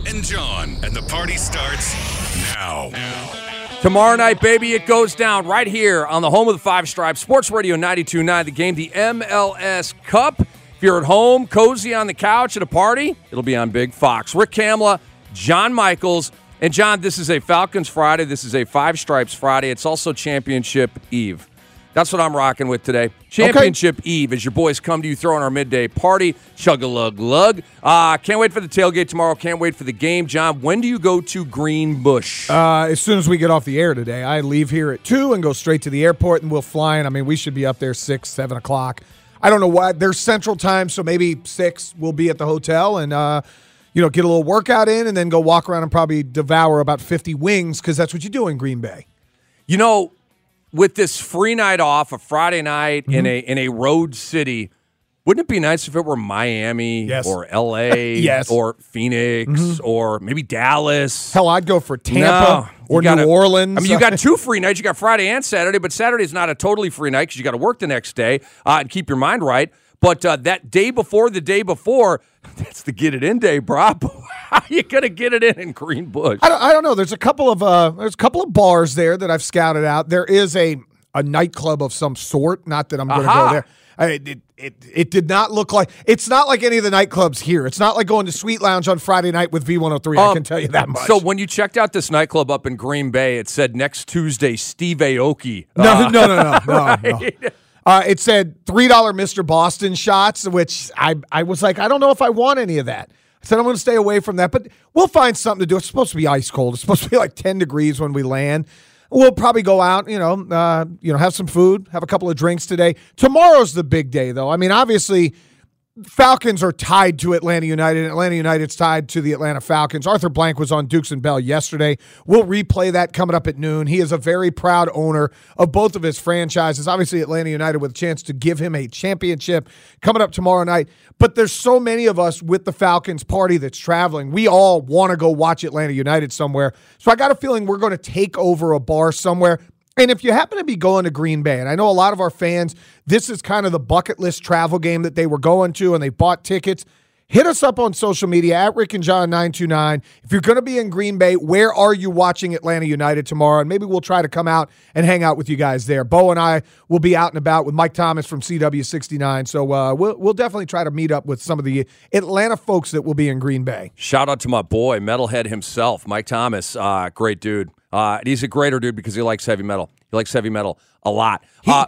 and John, and the party starts now. Tomorrow night, baby, it goes down right here on the home of the Five Stripes, Sports Radio 92.9, the game, the MLS Cup. If you're at home, cozy on the couch at a party, it'll be on Big Fox. Rick Kamla, John Michaels. And, John, this is a Falcons Friday. This is a Five Stripes Friday. It's also Championship Eve. That's what I'm rocking with today. Championship Eve as your boys come to you throwing our midday party. Chug-a-lug-lug. Can't wait for the tailgate tomorrow. Can't wait for the game. John, when do you go to Greenbush? As soon as we get off the air today. I leave here at 2 and go straight to the airport, and we'll fly in. I mean, we should be up there 6, 7 o'clock. I don't know why. There's Central Time, so maybe 6 we'll be at the hotel and, get a little workout in and then go walk around and probably devour about 50 wings because that's what you do in Green Bay. You know, with this free night off, a Friday night in a road city, wouldn't it be nice if it were Miami or L.A. or Phoenix or maybe Dallas? Hell, I'd go for Tampa or New Orleans. I mean, you got 2 free nights. You got Friday and Saturday, but Saturday's not a totally free night because you got to work the next day and keep your mind right. But that day before the day before, that's the get it in day, bro. How are you gonna get it in Greenbush? I don't know. There's a couple of bars there that I've scouted out. There is a nightclub of some sort. Not that I'm going to go there. It did not look like. It's not like any of the nightclubs here. It's not like going to Sweet Lounge on Friday night with V103. I can tell you that much. So when you checked out this nightclub up in Green Bay, it said next Tuesday Steve Aoki. No. It said $3 Mr. Boston shots, which I was like, I don't know if I want any of that. I said I'm going to stay away from that, but we'll find something to do. It's supposed to be ice cold. It's supposed to be like 10 degrees when we land. We'll probably go out, have some food, have a couple of drinks today. Tomorrow's the big day, though. I mean, obviously, Falcons are tied to Atlanta United, and Atlanta United's tied to the Atlanta Falcons. Arthur Blank was on Dukes and Bell yesterday. We'll replay that coming up at noon. He is a very proud owner of both of his franchises. Obviously, Atlanta United with a chance to give him a championship coming up tomorrow night. But there's so many of us with the Falcons party that's traveling. We all want to go watch Atlanta United somewhere. So I got a feeling we're going to take over a bar somewhere. And if you happen to be going to Green Bay, and I know a lot of our fans, this is kind of the bucket list travel game that they were going to, and they bought tickets, hit us up on social media at Rick and John 929. If you're going to be in Green Bay, where are you watching Atlanta United tomorrow? And maybe we'll try to come out and hang out with you guys there. Bo and I will be out and about with Mike Thomas from CW69. So we'll definitely try to meet up with some of the Atlanta folks that will be in Green Bay. Shout out to my boy, Metalhead himself, Mike Thomas. Great dude. He's a greater dude because he likes heavy metal. He likes heavy metal a lot.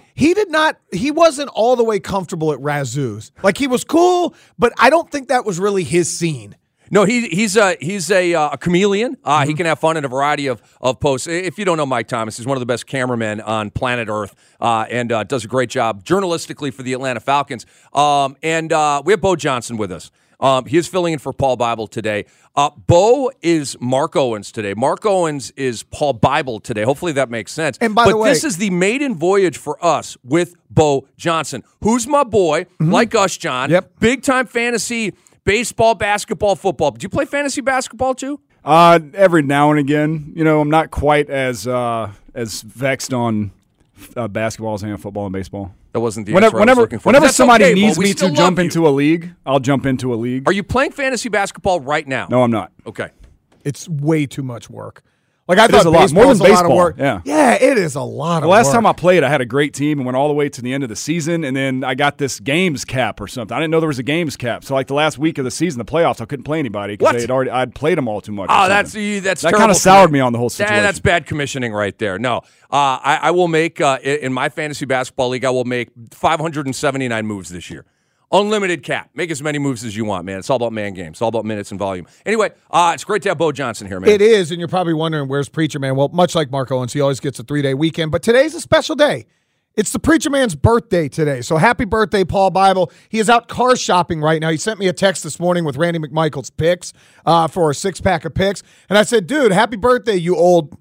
He wasn't all the way comfortable at Razoo's. Like, he was cool, but I don't think that was really his scene. No, he's a chameleon. He can have fun in a variety of posts. If you don't know Mike Thomas, he's one of the best cameramen on planet Earth and does a great job journalistically for the Atlanta Falcons. And we have Bo Johnson with us. He is filling in for Paul Bible today. Bo is Mark Owens today. Mark Owens is Paul Bible today. Hopefully that makes sense. And by the way, this is the maiden voyage for us with Bo Johnson, who's my boy, like us, John. Yep. Big-time fantasy, baseball, basketball, football. Do you play fantasy basketball too? Every now and again. I'm not quite as vexed on basketball as I am football and baseball. That wasn't the answer I was looking for. Whenever somebody needs me to jump into a league, I'll jump into a league. Are you playing fantasy basketball right now? No, I'm not. Okay. It's way too much work. Like, I thought baseball more than a lot of work. Yeah, it is a lot of the work. last time I played, I had a great team and went all the way to the end of the season, and then I got this games cap or something. I didn't know there was a games cap. So, like, the last week of the season, the playoffs, I couldn't play anybody because I'd played them all too much. Oh, that's that kind of soured me on the whole situation. That's bad commissioning right there. No, I will make in my fantasy basketball league, I will make 579 moves this year. Unlimited cap. Make as many moves as you want, man. It's all about man games. It's all about minutes and volume. Anyway, it's great to have Bo Johnson here, man. It is, and you're probably wondering, where's Preacher Man? Well, much like Mark Owens, he always gets a 3-day weekend, but today's a special day. It's the Preacher Man's birthday today, so happy birthday, Paul Bible. He is out car shopping right now. He sent me a text this morning with Randy McMichael's picks for a 6-pack of picks, and I said, dude, happy birthday, you old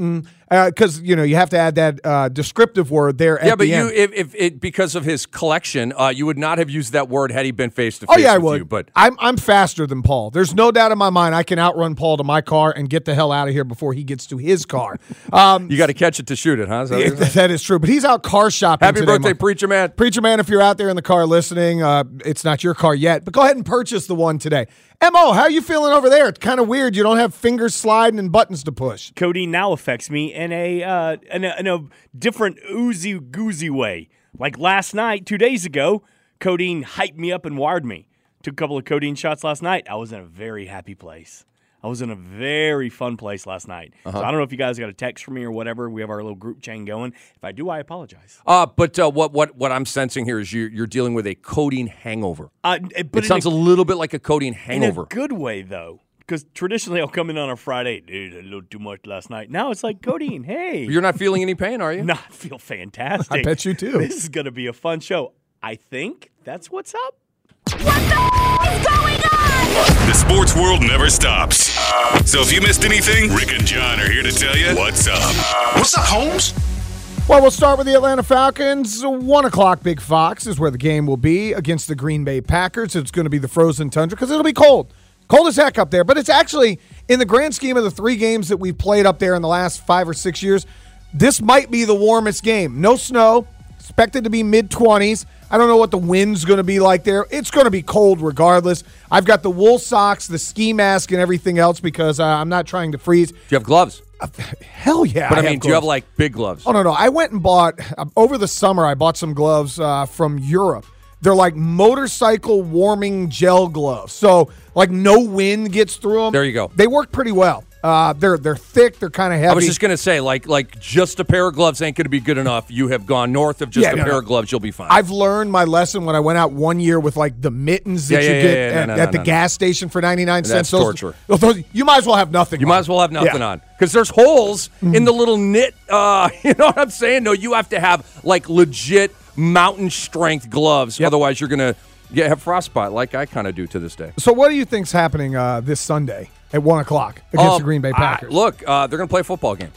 because you have to add that descriptive word there. At the end. if because of his collection, you would not have used that word had he been face to face. Oh yeah, I with would. You, but I'm faster than Paul. There's no doubt in my mind I can outrun Paul to my car and get the hell out of here before he gets to his car. You got to catch it to shoot it, huh? That is true. But he's out car shopping. Happy today, birthday, Preacher Man! Preacher Man, if you're out there in the car listening, it's not your car yet, but go ahead and purchase the one today. Mo, how are you feeling over there? It's kind of weird. You don't have fingers sliding and buttons to push. Codeine now affects me in a different oozy-goozy way. Like last night, 2 days ago, codeine hyped me up and wired me. Took a couple of codeine shots last night. I was in a very happy place. I was in a very fun place last night. So I don't know if you guys got a text from me or whatever. We have our little group chain going. If I do, I apologize. But what I'm sensing here is you're dealing with a codeine hangover. But it sounds a little bit like a codeine hangover. In a good way, though. Because traditionally I'll come in on a Friday, dude, a little too much last night. Now it's like codeine, hey. You're not feeling any pain, are you? No, I feel fantastic. I bet you do. This is going to be a fun show. I think that's what's up. What the is going on? The sports world never stops. So if you missed anything, Rick and John are here to tell you what's up. What's up, Holmes? Well, we'll start with the Atlanta Falcons. 1 o'clock, Big Fox is where the game will be against the Green Bay Packers. It's going to be the frozen tundra because it'll be cold. Cold as heck up there. But it's actually, in the grand scheme of the 3 games that we've played up there in the last 5 or 6 years, this might be the warmest game. No snow. Expected to be mid-20s. I don't know what the wind's going to be like there. It's going to be cold regardless. I've got the wool socks, the ski mask, and everything else because I'm not trying to freeze. Do you have gloves? Hell yeah. But I mean, do you have like big gloves? Oh, no. I went and bought, over the summer, I bought some gloves from Europe. They're like motorcycle warming gel gloves. So, like, no wind gets through them. There you go. They work pretty well. They're thick. They're kind of heavy. I was just going to say, like just a pair of gloves ain't going to be good enough. You have gone north of just a pair of gloves. You'll be fine. I've learned my lesson when I went out one year with, like, the mittens that you get at the gas station for 99 cents. That's torture. You might as well have nothing on. You might as well have nothing on. Because there's holes in the little knit, you know what I'm saying? No, you have to have, like, legit mountain strength gloves. Yep. Otherwise, you're going to have frostbite like I kind of do to this day. So what do you think's happening this Sunday at 1 o'clock against the Green Bay Packers? Look, they're going to play a football game.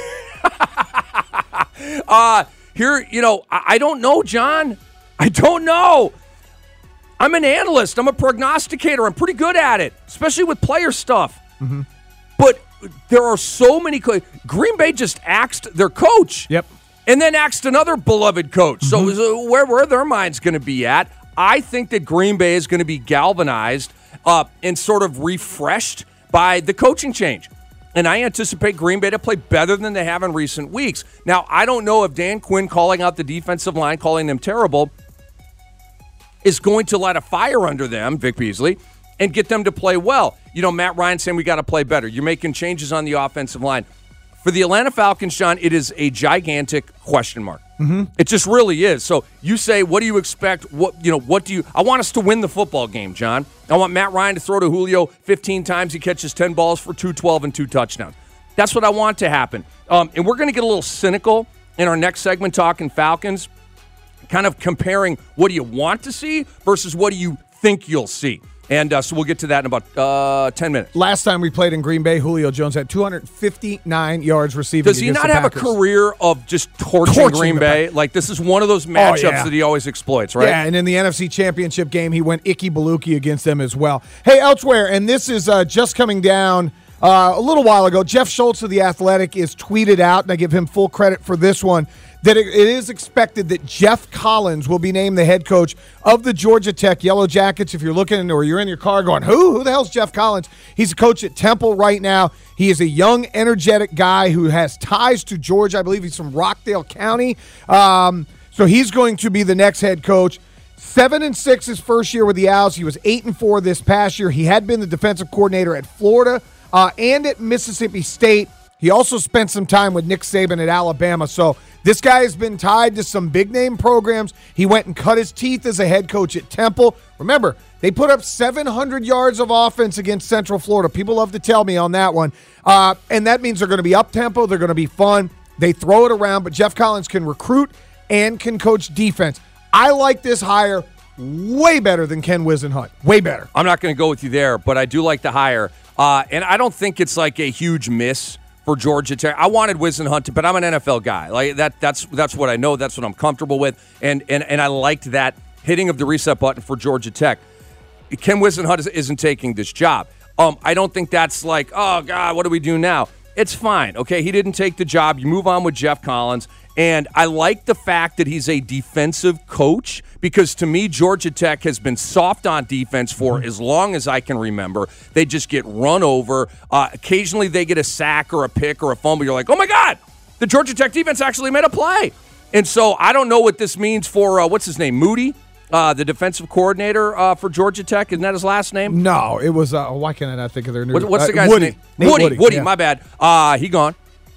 Here, I don't know, John. I don't know. I'm an analyst. I'm a prognosticator. I'm pretty good at it, especially with player stuff. Mm-hmm. But there are so many. Green Bay just axed their coach. Yep. And then axed another beloved coach. Mm-hmm. So where their mind's going to be at? I think that Green Bay is going to be galvanized and sort of refreshed by the coaching change. And I anticipate Green Bay to play better than they have in recent weeks. Now, I don't know if Dan Quinn calling out the defensive line, calling them terrible, is going to light a fire under them, Vic Beasley, and get them to play well. Matt Ryan saying we got to play better. You're making changes on the offensive line. For the Atlanta Falcons, John, it is a gigantic question mark. Mm-hmm. It just really is. So you say, what do you expect? I want us to win the football game, John. I want Matt Ryan to throw to Julio 15 times. He catches 10 balls for 212 and 2 touchdowns. That's what I want to happen. And we're going to get a little cynical in our next segment talking Falcons, kind of comparing what do you want to see versus what do you think you'll see. And so we'll get to that in about 10 minutes. Last time we played in Green Bay, Julio Jones had 259 yards receiving. Does he not have a career of just torching Green Bay? Like, this is one of those matchups that he always exploits, right? Yeah, and in the NFC Championship game, he went Icky Baluki against them as well. Hey, elsewhere, and this is just coming down a little while ago, Jeff Schultz of The Athletic is tweeted out, and I give him full credit for this one, that it is expected that Jeff Collins will be named the head coach of the Georgia Tech Yellow Jackets. If you're looking or you're in your car going, who the hell's Jeff Collins? He's a coach at Temple right now. He is a young, energetic guy who has ties to Georgia. I believe he's from Rockdale County. So he's going to be the next head coach. 7-6 his first year with the Owls. He was 8-4 this past year. He had been the defensive coordinator at Florida and at Mississippi State. He also spent some time with Nick Saban at Alabama. So this guy has been tied to some big-name programs. He went and cut his teeth as a head coach at Temple. Remember, they put up 700 yards of offense against Central Florida. People love to tell me on that one. And that means they're going to be up-tempo. They're going to be fun. They throw it around, but Jeff Collins can recruit and can coach defense. I like this hire way better than Ken Whisenhunt. Way better. I'm not going to go with you there, but I do like the hire. And I don't think it's like a huge miss for Georgia Tech. I wanted Whisenhunt, but I'm an NFL guy. Like that's what I know. That's what I'm comfortable with, and I liked that hitting of the reset button for Georgia Tech. Ken Whisenhunt isn't taking this job. I don't think that's like, oh God, what do we do now? It's fine. Okay, he didn't take the job. You move on with Jeff Collins. And I like the fact that he's a defensive coach because, to me, Georgia Tech has been soft on defense for as long as I can remember. They just get run over. Occasionally they get a sack or a pick or a fumble. You're like, oh, my God, the Georgia Tech defense actually made a play. And so I don't know what this means for, what's his name, Moody, the defensive coordinator for Georgia Tech. Isn't that his last name? No, it was, why can't I not think of their new What's the guy's Woody. name? Woody, yeah. my bad. He gone.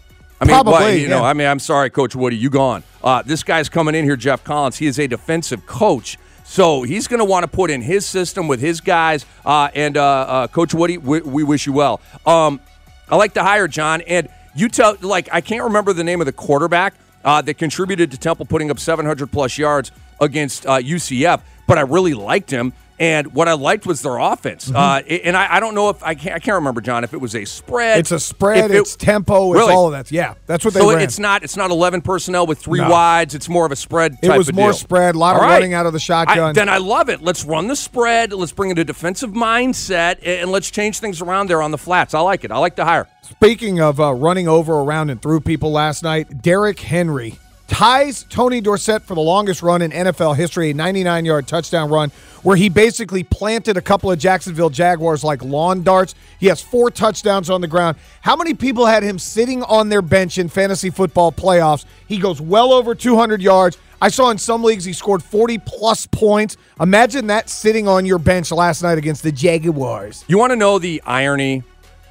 I mean, Probably, yeah. I'm sorry, Coach Woody, you gone. This guy's coming in here, Jeff Collins. He is a defensive coach, so he's going to want to put in his system with his guys. And Coach Woody, we wish you well. I like the hire, John. And you tell, I can't remember the name of the quarterback that contributed to Temple putting up 700-plus yards against UCF, but I really liked him. And what I liked was their offense. And I don't know if I can't remember, John, if it was a spread. It's a spread. It's tempo. It's all of that. Yeah, that's what they ran. So it's not 11 personnel with three wides. It's more of a spread type of deal. It was more spread. A lot of running out of the shotgun. Then I love it. Let's run the spread. Let's bring in a defensive mindset, and let's change things around there on the flats. I like it. I like the hire. Speaking of running over, around, and through people last night, Derrick Henry ties Tony Dorsett for the longest run in NFL history, a 99-yard touchdown run where he basically planted a couple of Jacksonville Jaguars like lawn darts. He has 4 touchdowns on the ground. How many people had him sitting on their bench in fantasy football playoffs? He goes well over 200 yards. I saw in some leagues he scored 40-plus points. Imagine that sitting on your bench last night against the Jaguars. You want to know the irony?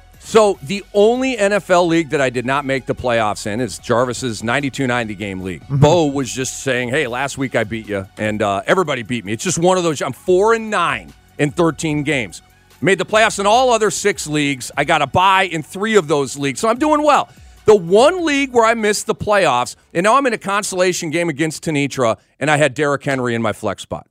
So the only NFL league that I did not make the playoffs in is Jarvis's 92-90 game league. Bo was just saying, hey, last week I beat you, and everybody beat me. It's just one of those. I'm 4-9 in 13 games. Made the playoffs in all other 6 leagues. I got a bye in 3 of those leagues, so I'm doing well. The one league where I missed the playoffs, and now I'm in a consolation game against Tenitra, and I had Derrick Henry in my flex spot.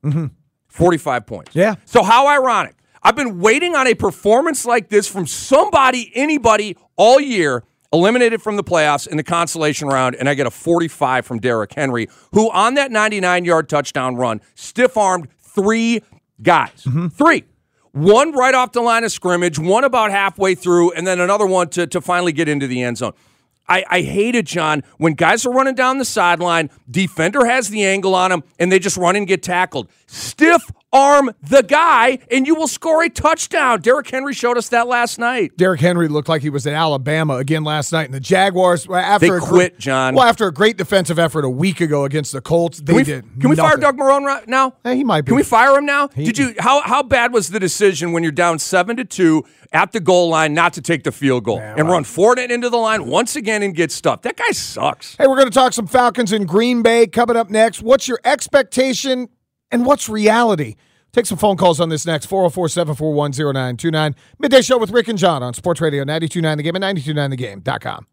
45 points. Yeah. So how ironic. I've been waiting on a performance like this from somebody, anybody, all year, eliminated from the playoffs in the consolation round, and I get a 45 from Derrick Henry, who on that 99-yard touchdown run stiff-armed 3 guys. 3. One right off the line of scrimmage, one about halfway through, and then another one to finally get into the end zone. I hate it, John, when guys are running down the sideline, defender has the angle on them, and they just run and get tackled. Stiff arm the guy, and you will score a touchdown. Derrick Henry showed us that last night. Derrick Henry looked like he was at Alabama again last night, and the Jaguars, after John. Well, after a great defensive effort a week ago against the Colts, Can we fire Doug Marrone now? Hey, he might be. Can we fire him now? How bad was the decision when you're down 7-2 at the goal line not to take the field goal and run forward and into the line once again and get stuffed? That guy sucks. Hey, we're going to talk some Falcons in Green Bay coming up next. What's your expectation and what's reality? Take some phone calls on this next, 404-741-0929. Midday Show with Rick and John on Sports Radio 92.9 The Game and 92.9thegame.com.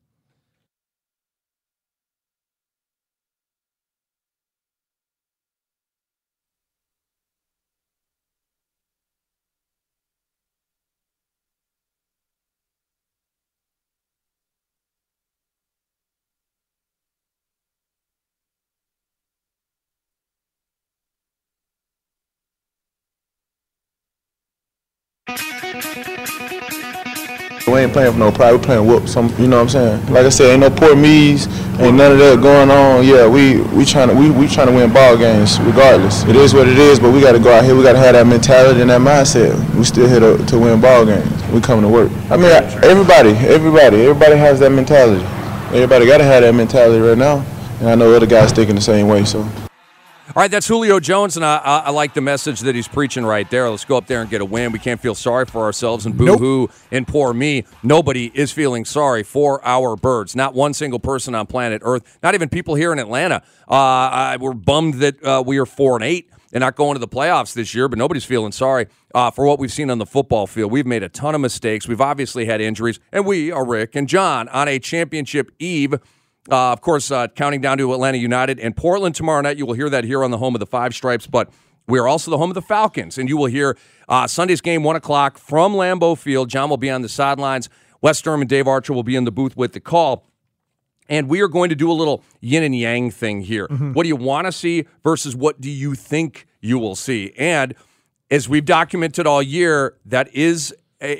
We ain't playing for no pride. We playing whoop some. You know what I'm saying? Like I said, ain't no poor me's, ain't none of that going on. Yeah, we trying to win ball games regardless. It is what it is, but we got to go out here. We got to have that mentality and that mindset. We still here to win ball games. We coming to work. I mean, everybody has that mentality. Everybody got to have that mentality right now. And I know other guys thinking the same way. So. All right, that's Julio Jones, and I like the message that he's preaching right there. Let's go up there and get a win. We can't feel sorry for ourselves and boo-hoo and poor me. Nobody is feeling sorry for our birds. Not one single person on planet Earth, not even people here in Atlanta. We're bummed that we are 4-8 and not going to the playoffs this year, but nobody's feeling sorry for what we've seen on the football field. We've made a ton of mistakes. We've obviously had injuries, and we are Rick and John on a championship eve. Of course, counting down to Atlanta United and Portland tomorrow night. You will hear that here on the home of the Five Stripes, but we are also the home of the Falcons, and you will hear Sunday's game, 1 o'clock from Lambeau Field. John will be on the sidelines Wes Sturm and Dave Archer will be in the booth with the call. And we are going to do a little yin and yang thing here. What do you want to see versus what do you think you will see? And as we've documented all year, that is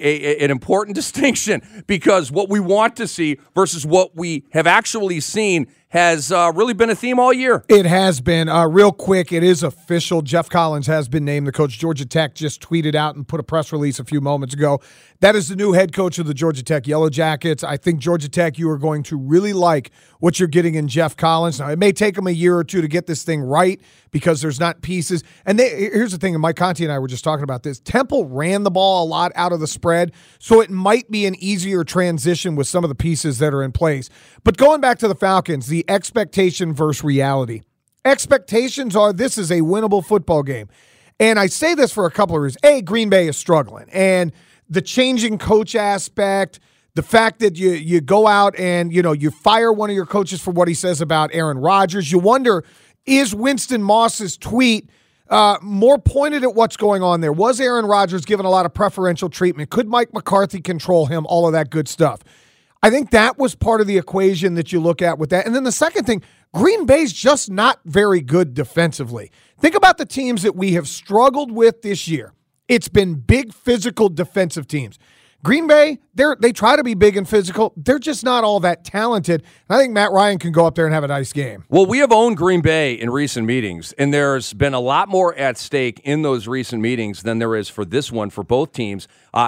an important distinction, because what we want to see versus what we have actually seen has really been a theme all year. It has been. Real quick, it is official. Jeff Collins has been named the coach. Georgia Tech just tweeted out and put a press release a few moments ago. That is the new head coach of the Georgia Tech Yellow Jackets. I think Georgia Tech, you are going to really like what you're getting in Jeff Collins. Now, it may take them a year or two to get this thing right because there's not pieces. And here's the thing, and Mike Conti and I were just talking about this. Temple ran the ball a lot out of the spread, so it might be an easier transition with some of the pieces that are in place. But going back to the Falcons, the expectation versus reality. Expectations are this is a winnable football game. And I say this for a couple of reasons. A, Green Bay is struggling. And the changing coach aspect, the fact that you go out and, you fire one of your coaches for what he says about Aaron Rodgers. You wonder, is Winston Moss's tweet more pointed at what's going on there? Was Aaron Rodgers given a lot of preferential treatment? Could Mike McCarthy control him? All of that good stuff. I think that was part of the equation that you look at with that. And then the second thing, Green Bay's just not very good defensively. Think about the teams that we have struggled with this year. It's been big physical defensive teams. Green Bay, they try to be big and physical. They're just not all that talented. I think Matt Ryan can go up there and have a nice game. Well, we have owned Green Bay in recent meetings, and there's been a lot more at stake in those recent meetings than there is for this one for both teams.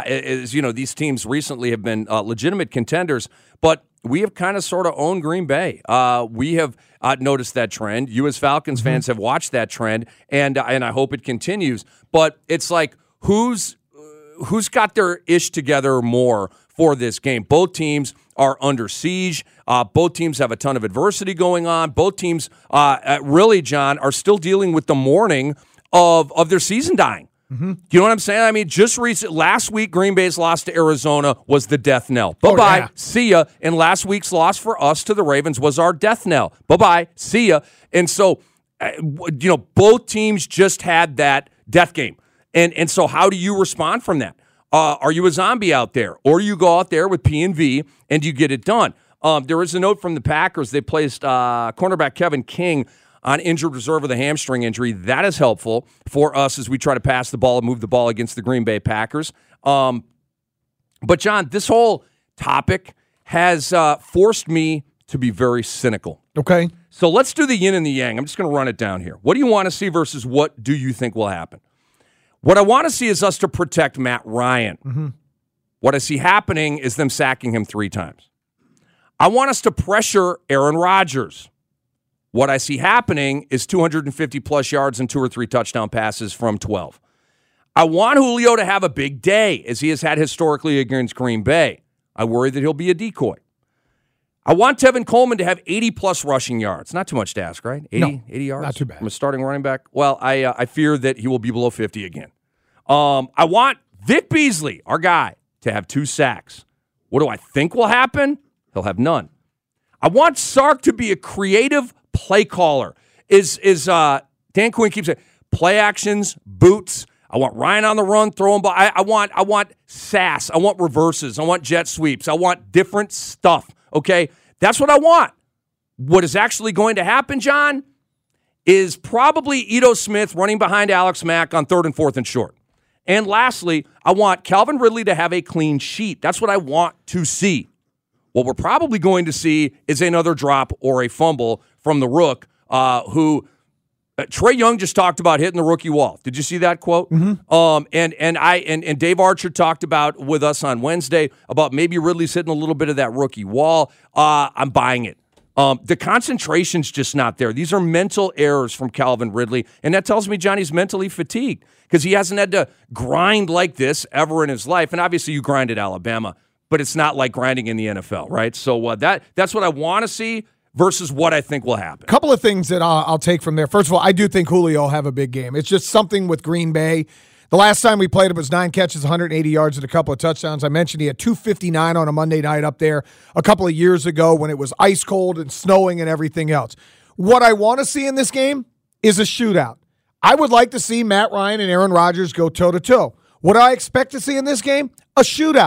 As you know, these teams recently have been legitimate contenders, but we have kind of sort of owned Green Bay. We have noticed that trend. You as Falcons fans have watched that trend, and I hope it continues. But it's like, who's got their ish together more for this game? Both teams are under siege. Both teams have a ton of adversity going on. Both teams, really, John, are still dealing with the mourning of their season dying. You know what I'm saying? I mean, just last week, Green Bay's loss to Arizona was the death knell. Bye-bye, yeah. See ya. And last week's loss for us to the Ravens was our death knell. Bye-bye, see ya. And so, both teams just had that death game. And so how do you respond from that? Are you a zombie out there? Or you go out there with P&V and you get it done? There is a note from the Packers. They placed cornerback Kevin King on injured reserve with a hamstring injury. That is helpful for us as we try to pass the ball and move the ball against the Green Bay Packers. But, John, this whole topic has forced me to be very cynical. Okay. So let's do the yin and the yang. I'm just going to run it down here. What do you want to see versus what do you think will happen? What I want to see is us to protect Matt Ryan. What I see happening is them sacking him 3 times. I want us to pressure Aaron Rodgers. What I see happening is 250-plus yards and 2 or 3 touchdown passes from 12. I want Julio to have a big day, as he has had historically against Green Bay. I worry that he'll be a decoy. I want Tevin Coleman to have 80-plus rushing yards. Not too much to ask, right? 80 yards? Not too bad. From a starting running back? Well, I fear that he will be below 50 again. I want Vic Beasley, our guy, to have 2 sacks. What do I think will happen? He'll have none. I want Sark to be a creative play caller. Dan Quinn keeps saying, play actions, boots. I want Ryan on the run, throwing ball. I want sass. I want reverses. I want jet sweeps. I want different stuff. Okay, that's what I want. What is actually going to happen, John, is probably Ito Smith running behind Alex Mack on 3rd and 4th and short. And lastly, I want Calvin Ridley to have a clean sheet. That's what I want to see. What we're probably going to see is another drop or a fumble from the rook, who Trey Young just talked about hitting the rookie wall. Did you see that quote? And Dave Archer talked about with us on Wednesday about maybe Ridley's hitting a little bit of that rookie wall. I'm buying it. The concentration's just not there. These are mental errors from Calvin Ridley, and that tells me Johnny's mentally fatigued because he hasn't had to grind like this ever in his life. And obviously you grind at Alabama, but it's not like grinding in the NFL, right? So that's what I want to see versus what I think will happen. Couple of things that I'll take from there. First of all, I do think Julio will have a big game. It's just something with Green Bay. The last time we played him was 9 catches, 180 yards, and a couple of touchdowns. I mentioned he had 259 on a Monday night up there a couple of years ago when it was ice cold and snowing and everything else. What I want to see in this game is a shootout. I would like to see Matt Ryan and Aaron Rodgers go toe-to-toe. What do I expect to see in this game? A shootout.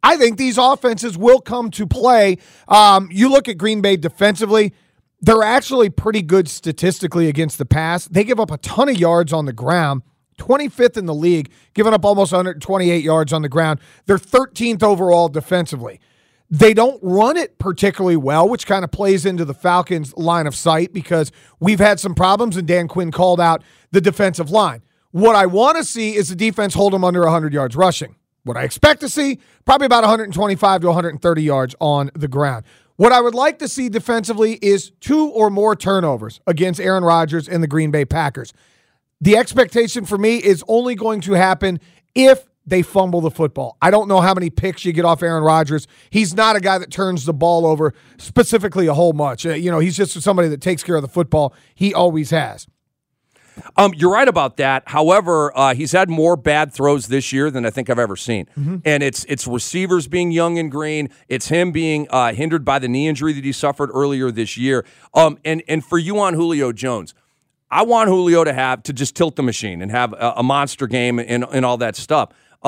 I think these offenses will come to play. You look at Green Bay defensively, they're actually pretty good statistically against the pass. They give up a ton of yards on the ground, 25th in the league, giving up almost 128 yards on the ground. They're 13th overall defensively. They don't run it particularly well, which kind of plays into the Falcons' line of sight because we've had some problems, and Dan Quinn called out the defensive line. What I want to see is the defense hold them under 100 yards rushing. What I expect to see, probably about 125 to 130 yards on the ground. What I would like to see defensively is 2 or more turnovers against Aaron Rodgers and the Green Bay Packers. The expectation for me is only going to happen if they fumble the football. I don't know how many picks you get off Aaron Rodgers. He's not a guy that turns the ball over specifically a whole bunch. He's just somebody that takes care of the football. He always has. You're right about that. However, he's had more bad throws this year than I think I've ever seen. Mm-hmm. And it's receivers being young and green. It's him being hindered by the knee injury that he suffered earlier this year. And for you on Julio Jones, I want Julio to just tilt the machine and have a monster game and all that stuff.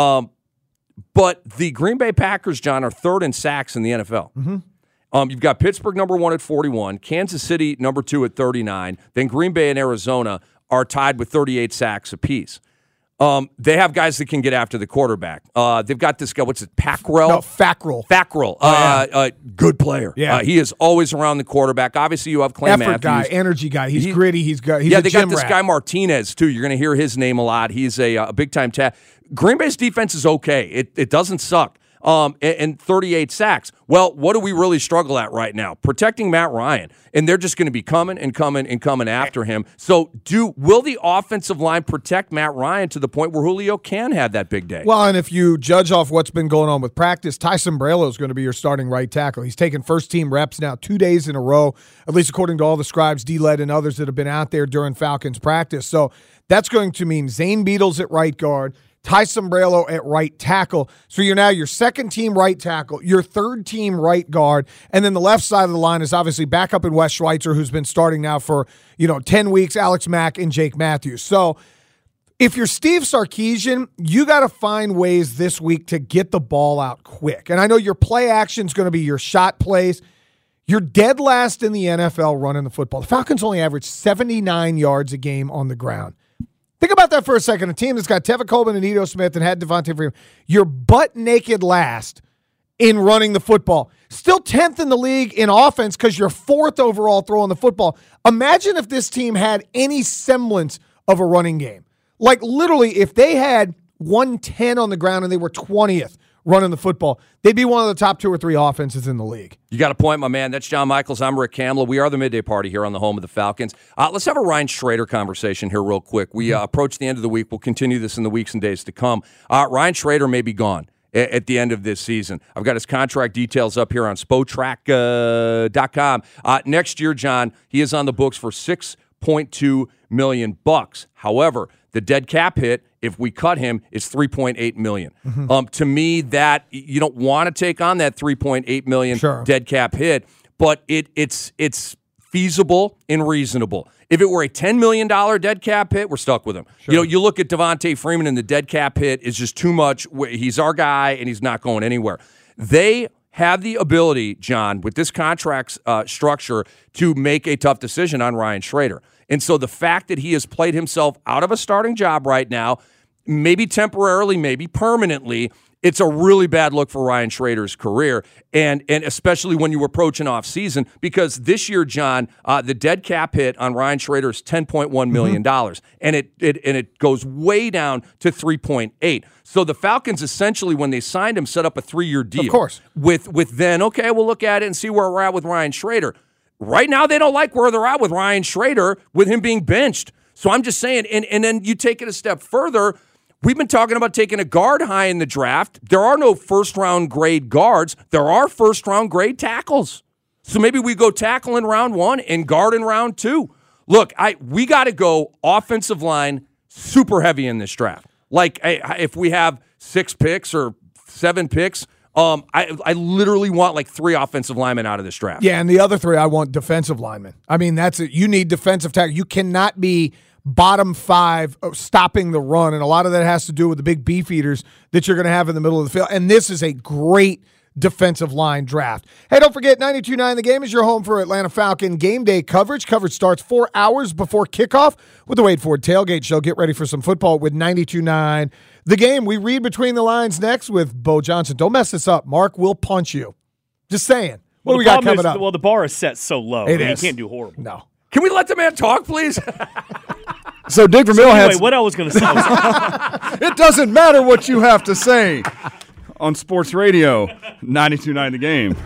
But the Green Bay Packers, John, are 3rd in sacks in the NFL. Mm-hmm. You've got Pittsburgh number 1 at 41, Kansas City number 2 at 39, then Green Bay and Arizona are tied with 38 sacks apiece. They have guys that can get after the quarterback. They've got this guy, what's it, Fackrell? No, Fackrell. Fackrell. Good player. Yeah. He is always around the quarterback. Obviously, you have Clay Effort Matthews. guy, energy guy. He's gritty. He's a they gym got this rat. guy Martinez, too. You're going to hear his name a lot. He's a big-time Green Bay's defense is okay. It doesn't suck. And 38 sacks. Well, what do we really struggle at right now? Protecting Matt Ryan. And they're just going to be coming after him. So will the offensive line protect Matt Ryan to the point where Julio can have that big day? Well, and if you judge off what's been going on with practice, Ty Sombrello is going to be your starting right tackle. He's taken first-team reps now 2 days in a row, at least according to all the scribes, D-Led, and others that have been out there during Falcons practice. So that's going to mean Zane Beadles at right guard, Ty Sombrello at right tackle. So you're now your second-team right tackle, your third-team right guard, and then the left side of the line is obviously back up in Wes Schweitzer, who's been starting now for 10 weeks, Alex Mack and Jake Matthews. So if you're Steve Sarkisian, you got to find ways this week to get the ball out quick. And I know your play action is going to be your shot plays. You're dead last in the NFL running the football. The Falcons only average 79 yards a game on the ground. Think about that for a second. A team that's got Tevin Coleman and Ito Smith and had Devontae Freeman. You're butt naked last in running the football. Still 10th in the league in offense because you're 4th overall throwing the football. Imagine if this team had any semblance of a running game. Like literally, if they had 110 on the ground and they were 20th running the football, they'd be one of the top 2 or 3 offenses in the league. You got a point, my man. That's John Michaels. I'm Rick Kamla. We are the Midday Party here on the home of the Falcons. Let's have a Ryan Schrader conversation here real quick. We approach the end of the week. We'll continue this in the weeks and days to come. Ryan Schrader may be gone at the end of this season. I've got his contract details up here on Spotrac.com. Next year, John, he is on the books for $6.2 million. However, the dead cap hit, if we cut him, is $3.8 million. Mm-hmm. To me, that you don't want to take on that $3.8 million dead cap hit, but it's feasible and reasonable. If it were a $10 million dead cap hit, we're stuck with him. Sure. You look at Devontae Freeman, and the dead cap hit is just too much. He's our guy, and he's not going anywhere. They have the ability, John, with this contract structure, to make a tough decision on Ryan Schrader. And so the fact that he has played himself out of a starting job right now, maybe temporarily, maybe permanently, it's a really bad look for Ryan Schrader's career, and especially when you approach an offseason, because this year, John, the dead cap hit on Ryan Schrader is $10.1 million, and it goes way down to 3.8. So the Falcons essentially, when they signed him, set up a 3-year deal. Of course. With then, okay, we'll look at it and see where we're at with Ryan Schrader. Right now, they don't like where they're at with Ryan Schrader, with him being benched. So I'm just saying, and then you take it a step further. We've been talking about taking a guard high in the draft. There are no first-round grade guards. There are first-round grade tackles. So maybe we go tackle in round 1 and guard in round 2. Look, we got to go offensive line super heavy in this draft. Like, if we have 6 picks or 7 picks, I literally want like 3 offensive linemen out of this draft. Yeah, and the other 3, I want defensive linemen. I mean, that's it. You need defensive tackle. You cannot be bottom 5 stopping the run, and a lot of that has to do with the big beef eaters that you're going to have in the middle of the field. And this is a great defensive line draft. Hey, don't forget, 92.9 The Game is your home for Atlanta Falcon game day coverage. Coverage starts 4 hours before kickoff with the Wade Ford Tailgate Show. Get ready for some football with 92.9 The Game. We read between the lines next with Bo Johnson. Don't mess this up. Mark will punch you. Just saying. What do we got coming up? Well, the bar is set so low. It is. is. You can't do horrible. No. Can we let the man talk, please? So Dick Vermeil Anyway, what I was going to say. It doesn't matter what you have to say on Sports Radio 92.9 The Game.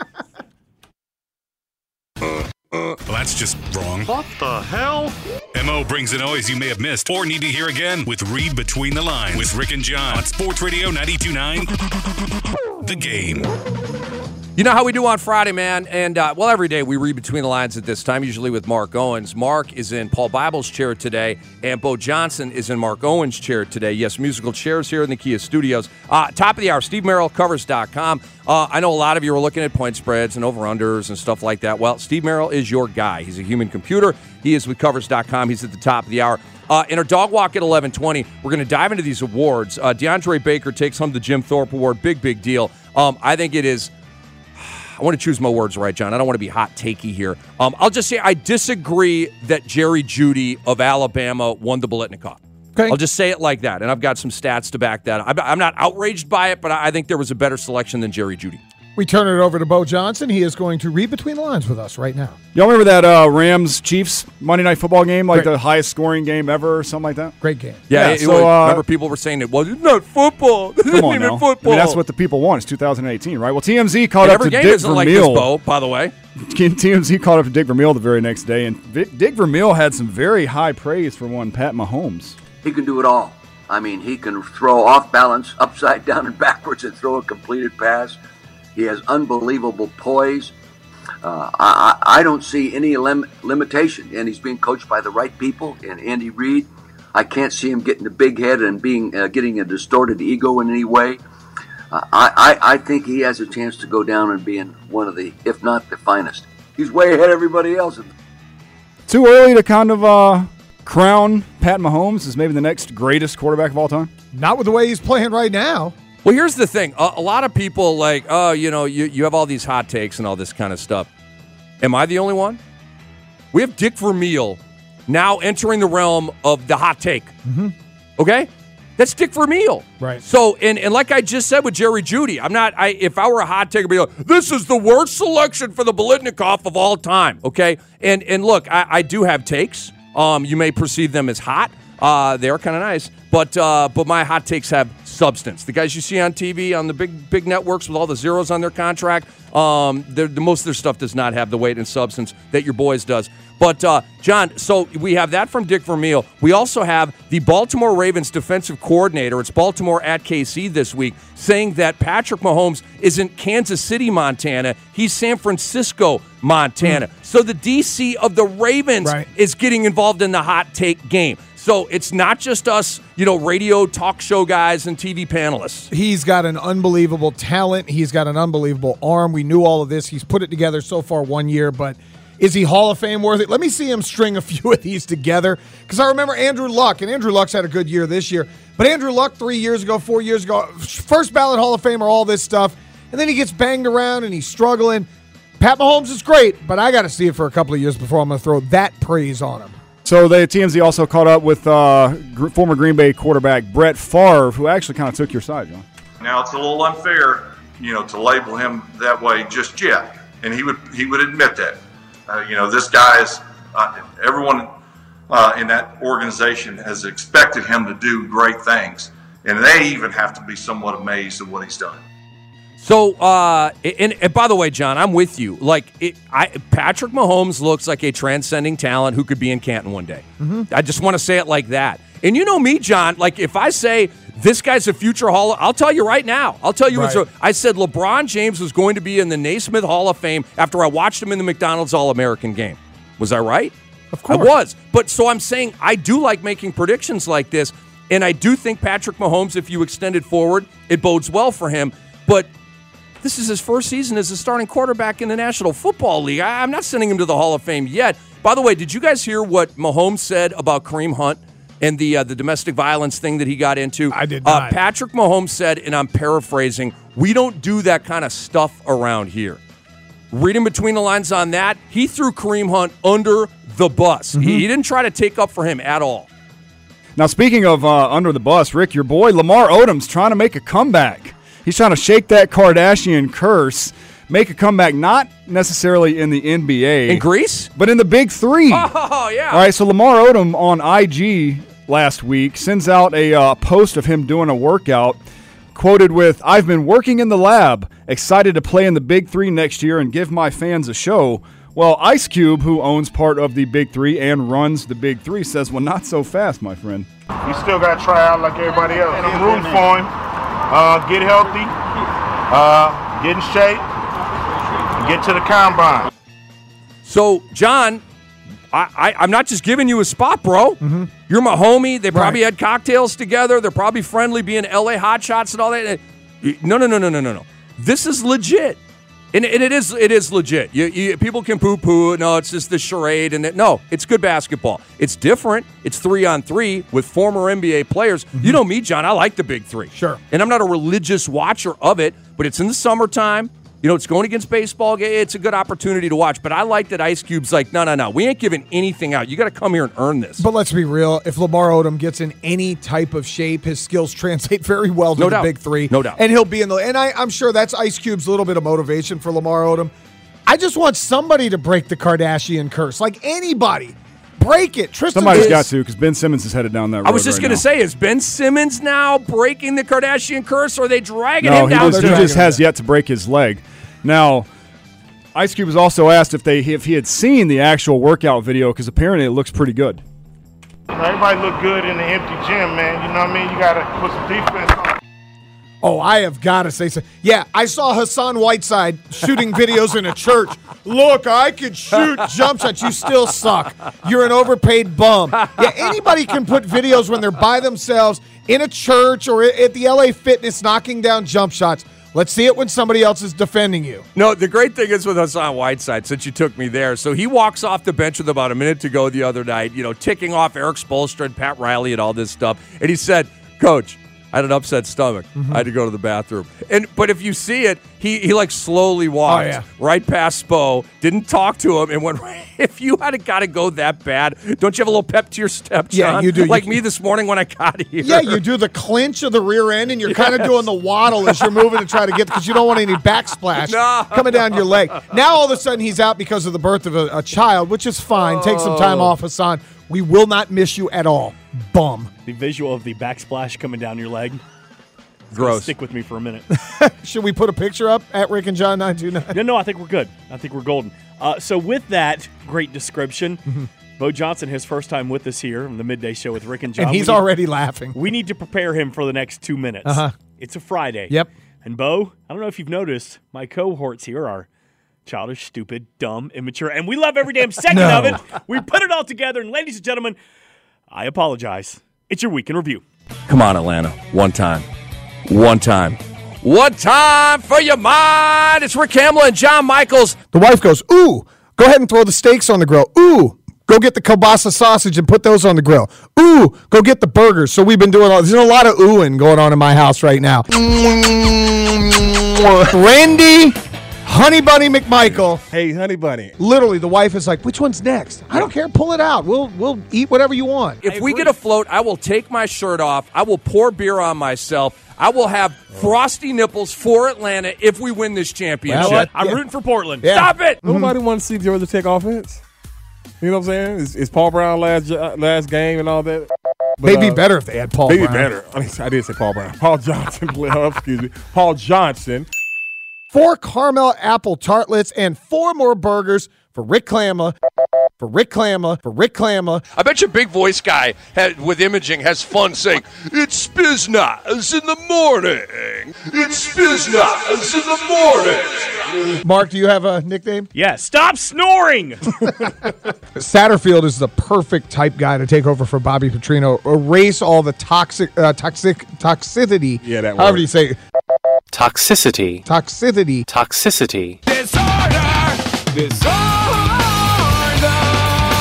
Well, that's just wrong. What the hell? MO brings the noise you may have missed or need to hear again with Read Between the Lines with Rick and John on Sports Radio 92.9 The Game. You know how we do on Friday, man, and every day we read between the lines at this time, usually with Mark Owens. Mark is in Paul Bible's chair today, and Bo Johnson is in Mark Owens' chair today. Yes, musical chairs here in the Kia Studios. Top of the hour, SteveMerrillCovers.com. I know a lot of you are looking at point spreads and over-unders and stuff like that. Well, Steve Merrill is your guy. He's a human computer. He is with Covers.com. He's at the top of the hour. In our dog walk at 11:20, we're going to dive into these awards. DeAndre Baker takes home the Jim Thorpe Award. Big deal. I think it is. I want to choose my words right, John. I don't want to be hot takey here. I'll just say I disagree that Jerry Jeudy of Alabama won the Biletnikoff. Okay. I'll just say it like that, and I've got some stats to back that up. I'm not outraged by it, but I think there was a better selection than Jerry Jeudy. We turn it over to Bo Johnson. He is going to read between the lines with us right now. Y'all remember that Rams-Chiefs Monday Night Football game, like the highest scoring game ever or something like that? Great game. Yeah, remember people were saying it was not football. This isn't even football. I mean, that's what the people want. It's 2018, right? Well, TMZ caught up to Dick Vermeil. Every game isn't like this, Bo, by the way. TMZ caught up to Dick Vermeil the very next day, and Dick Vermeil had some very high praise for one Pat Mahomes. He can do it all. I mean, he can throw off balance, upside down and backwards, and throw a completed pass. He has unbelievable poise. I don't see any limitation, and he's being coached by the right people. And Andy Reid, I can't see him getting a big head and getting a distorted ego in any way. I think he has a chance to go down and being one of the, if not the finest. He's way ahead of everybody else. Too early to kind of crown Pat Mahomes as maybe the next greatest quarterback of all time? Not with the way he's playing right now. Well, here's the thing. A lot of people like, oh, you have all these hot takes and all this kind of stuff. Am I the only one? We have Dick Vermeil now entering the realm of the hot take. Mm-hmm. Okay? That's Dick Vermeil. Right. So, and like I just said with Jerry Jeudy, if I were a hot take, I'd be like, this is the worst selection for the Biletnikoff of all time. Okay? And look, I do have takes. You may perceive them as hot. They're kind of nice. But my hot takes have substance. The guys you see on TV on the big networks with all the zeros on their contract, most of their stuff does not have the weight and substance that your boys does. But, John, so we have that from Dick Vermeil. We also have the Baltimore Ravens defensive coordinator, it's Baltimore at KC this week, saying that Patrick Mahomes isn't Kansas City, Montana. He's San Francisco, Montana. So the DC of the Ravens is getting involved in the hot take game. So it's not just us, radio talk show guys and TV panelists. He's got an unbelievable talent. He's got an unbelievable arm. We knew all of this. He's put it together so far 1 year, but is he Hall of Fame worthy? Let me see him string a few of these together, because I remember Andrew Luck, and Andrew Luck's had a good year this year, but Andrew Luck 3 years ago, 4 years ago, first ballot Hall of Famer, all this stuff, and then he gets banged around and he's struggling. Pat Mahomes is great, but I got to see it for a couple of years before I'm going to throw that praise on him. So the TMZ also caught up with former Green Bay quarterback Brett Favre, who actually kind of took your side, John. Now it's a little unfair, to label him that way just yet, and he would admit that. This guy is everyone in that organization has expected him to do great things, and they even have to be somewhat amazed at what he's done. So, and by the way, John, I'm with you. Patrick Mahomes looks like a transcending talent who could be in Canton one day. Mm-hmm. I just want to say it like that. And you know me, John, if I say this guy's a future I'll tell you right now. I'll tell you I said LeBron James was going to be in the Naismith Hall of Fame after I watched him in the McDonald's All-American game. Was I right? Of course. I was. But so I'm saying I do like making predictions like this, and I do think Patrick Mahomes, if you extend it forward, it bodes well for him. But this is his first season as a starting quarterback in the National Football League. I'm not sending him to the Hall of Fame yet. By the way, did you guys hear what Mahomes said about Kareem Hunt and the domestic violence thing that he got into? I did not. Patrick Mahomes said, and I'm paraphrasing, we don't do that kind of stuff around here. Reading between the lines on that, he threw Kareem Hunt under the bus. He didn't try to take up for him at all. Now, speaking of under the bus, Rick, your boy Lamar Odom's trying to make a comeback. He's trying to shake that Kardashian curse, make a comeback, not necessarily in the NBA. In Greece? But in the Big Three. Oh, yeah. All right, so Lamar Odom on IG last week sends out a post of him doing a workout, quoted with, "I've been working in the lab, excited to play in the Big Three next year and give my fans a show." Well, Ice Cube, who owns part of the Big Three and runs the Big Three, says, well, not so fast, my friend. You still got to try out like everybody else. I'm rooting for him. Get healthy, get in shape, and get to the combine. So, John, I'm not just giving you a spot, bro. You're my homie. They probably had cocktails together. They're probably friendly, being LA hotshots and all that. No. This is legit. And it is legit. People can poo-poo. No, it's just the charade. No, it's good basketball. It's different. It's 3-on-3 with former NBA players. You know me, John. I like the Big Three. Sure. And I'm not a religious watcher of it, but it's in the summertime. You know, it's going against baseball. It's a good opportunity to watch. But I like that Ice Cube's like, no. We ain't giving anything out. You got to come here and earn this. But let's be real. If Lamar Odom gets in any type of shape, his skills translate very well to the Big Three. No doubt. And he'll be in the – and I'm sure that's Ice Cube's little bit of motivation for Lamar Odom. I just want somebody to break the Kardashian curse. Like anybody. Break it. Somebody's got to, because Ben Simmons is headed down that road. I was just going to say, is Ben Simmons now breaking the Kardashian curse, or are they dragging him down? No, he just has yet to break his leg. Now, Ice Cube was also asked if he had seen the actual workout video, because apparently it looks pretty good. Everybody look good in the empty gym, man. You know what I mean? You got to put some defense on. Oh, I have got to say so. Yeah, I saw Hassan Whiteside shooting videos in a church. Look, I could shoot jump shots. You still suck. You're an overpaid bum. Yeah, anybody can put videos when they're by themselves in a church or at the LA Fitness knocking down jump shots. Let's see it when somebody else is defending you. No, the great thing is with Hassan Whiteside, since you took me there, so he walks off the bench with about a minute to go the other night, ticking off Eric Spoelstra and Pat Riley and all this stuff. And he said, Coach, I had an upset stomach. I had to go to the bathroom. But if you see it, he like slowly walked right past Spo, didn't talk to him, and went, if you had got to go that bad, don't you have a little pep to your step, John? Yeah, you do. Like me this morning when I got here. Yeah, you do the clinch of the rear end, and you're kind of doing the waddle as you're moving to try to get, because you don't want any backsplash coming down your leg. Now all of a sudden he's out because of the birth of a child, which is fine. Take some time off, Hassan. We will not miss you at all. Bum. The visual of the backsplash coming down your leg. Gross. Stick with me for a minute. Should we put a picture up at Rick and John 929? No, I think we're good. I think we're golden. So with that great description, Bo Johnson, his first time with us here on the Midday Show with Rick and John. And he's already laughing. We need to prepare him for the next 2 minutes. It's a Friday. Yep. And Bo, I don't know if you've noticed, my cohorts here are childish, stupid, dumb, immature, and we love every damn second of it. We put it all together, and ladies and gentlemen, I apologize. It's your Week in Review. Come on, Atlanta. One time for your mind. It's Rick Hamill and John Michaels. The wife goes, ooh, go ahead and throw the steaks on the grill. Ooh, go get the kielbasa sausage and put those on the grill. Ooh, go get the burgers. So we've been doing there's a lot of oohing going on in my house right now. Randy, Honey Bunny McMichael. Hey, Honey Bunny. Literally, the wife is like, which one's next? I don't care. Pull it out. We'll eat whatever you want. If we get a float, I will take my shirt off. I will pour beer on myself. I will have frosty nipples for Atlanta if we win this championship. Well, I'm rooting for Portland. Yeah. Stop it. Nobody wants to see Georgia take offense. You know what I'm saying? It's Paul Brown last game and all that. But, they'd be better if they had Paul Brown. They'd be better. I did say Paul Brown. Paul Johnson. Excuse me. Paul Johnson. 4 caramel apple tartlets and 4 more burgers for Rick Klamla. For Rick Klamla. I bet your big voice guy with imaging has fun saying, it's Spiznaz in the morning. It's Spiznaz in the morning. Mark, do you have a nickname? Yeah, stop snoring. Satterfield is the perfect type guy to take over for Bobby Petrino. Erase all the toxicity. Yeah, that however word. you say it. Toxicity. Toxicity. Disorder.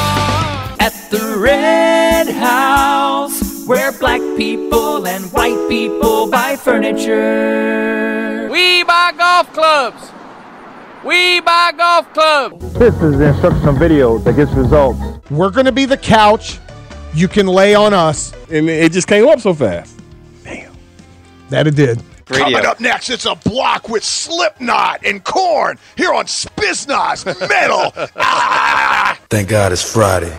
Red House, where black people and white people buy furniture. We buy golf clubs. We buy golf clubs. This is the instructional video that gets results. We're going to be the couch you can lay on us. And it just came up so fast. That it did. Coming up next, it's a block with Slipknot and Korn here on Spiznos Metal. Thank God it's Friday.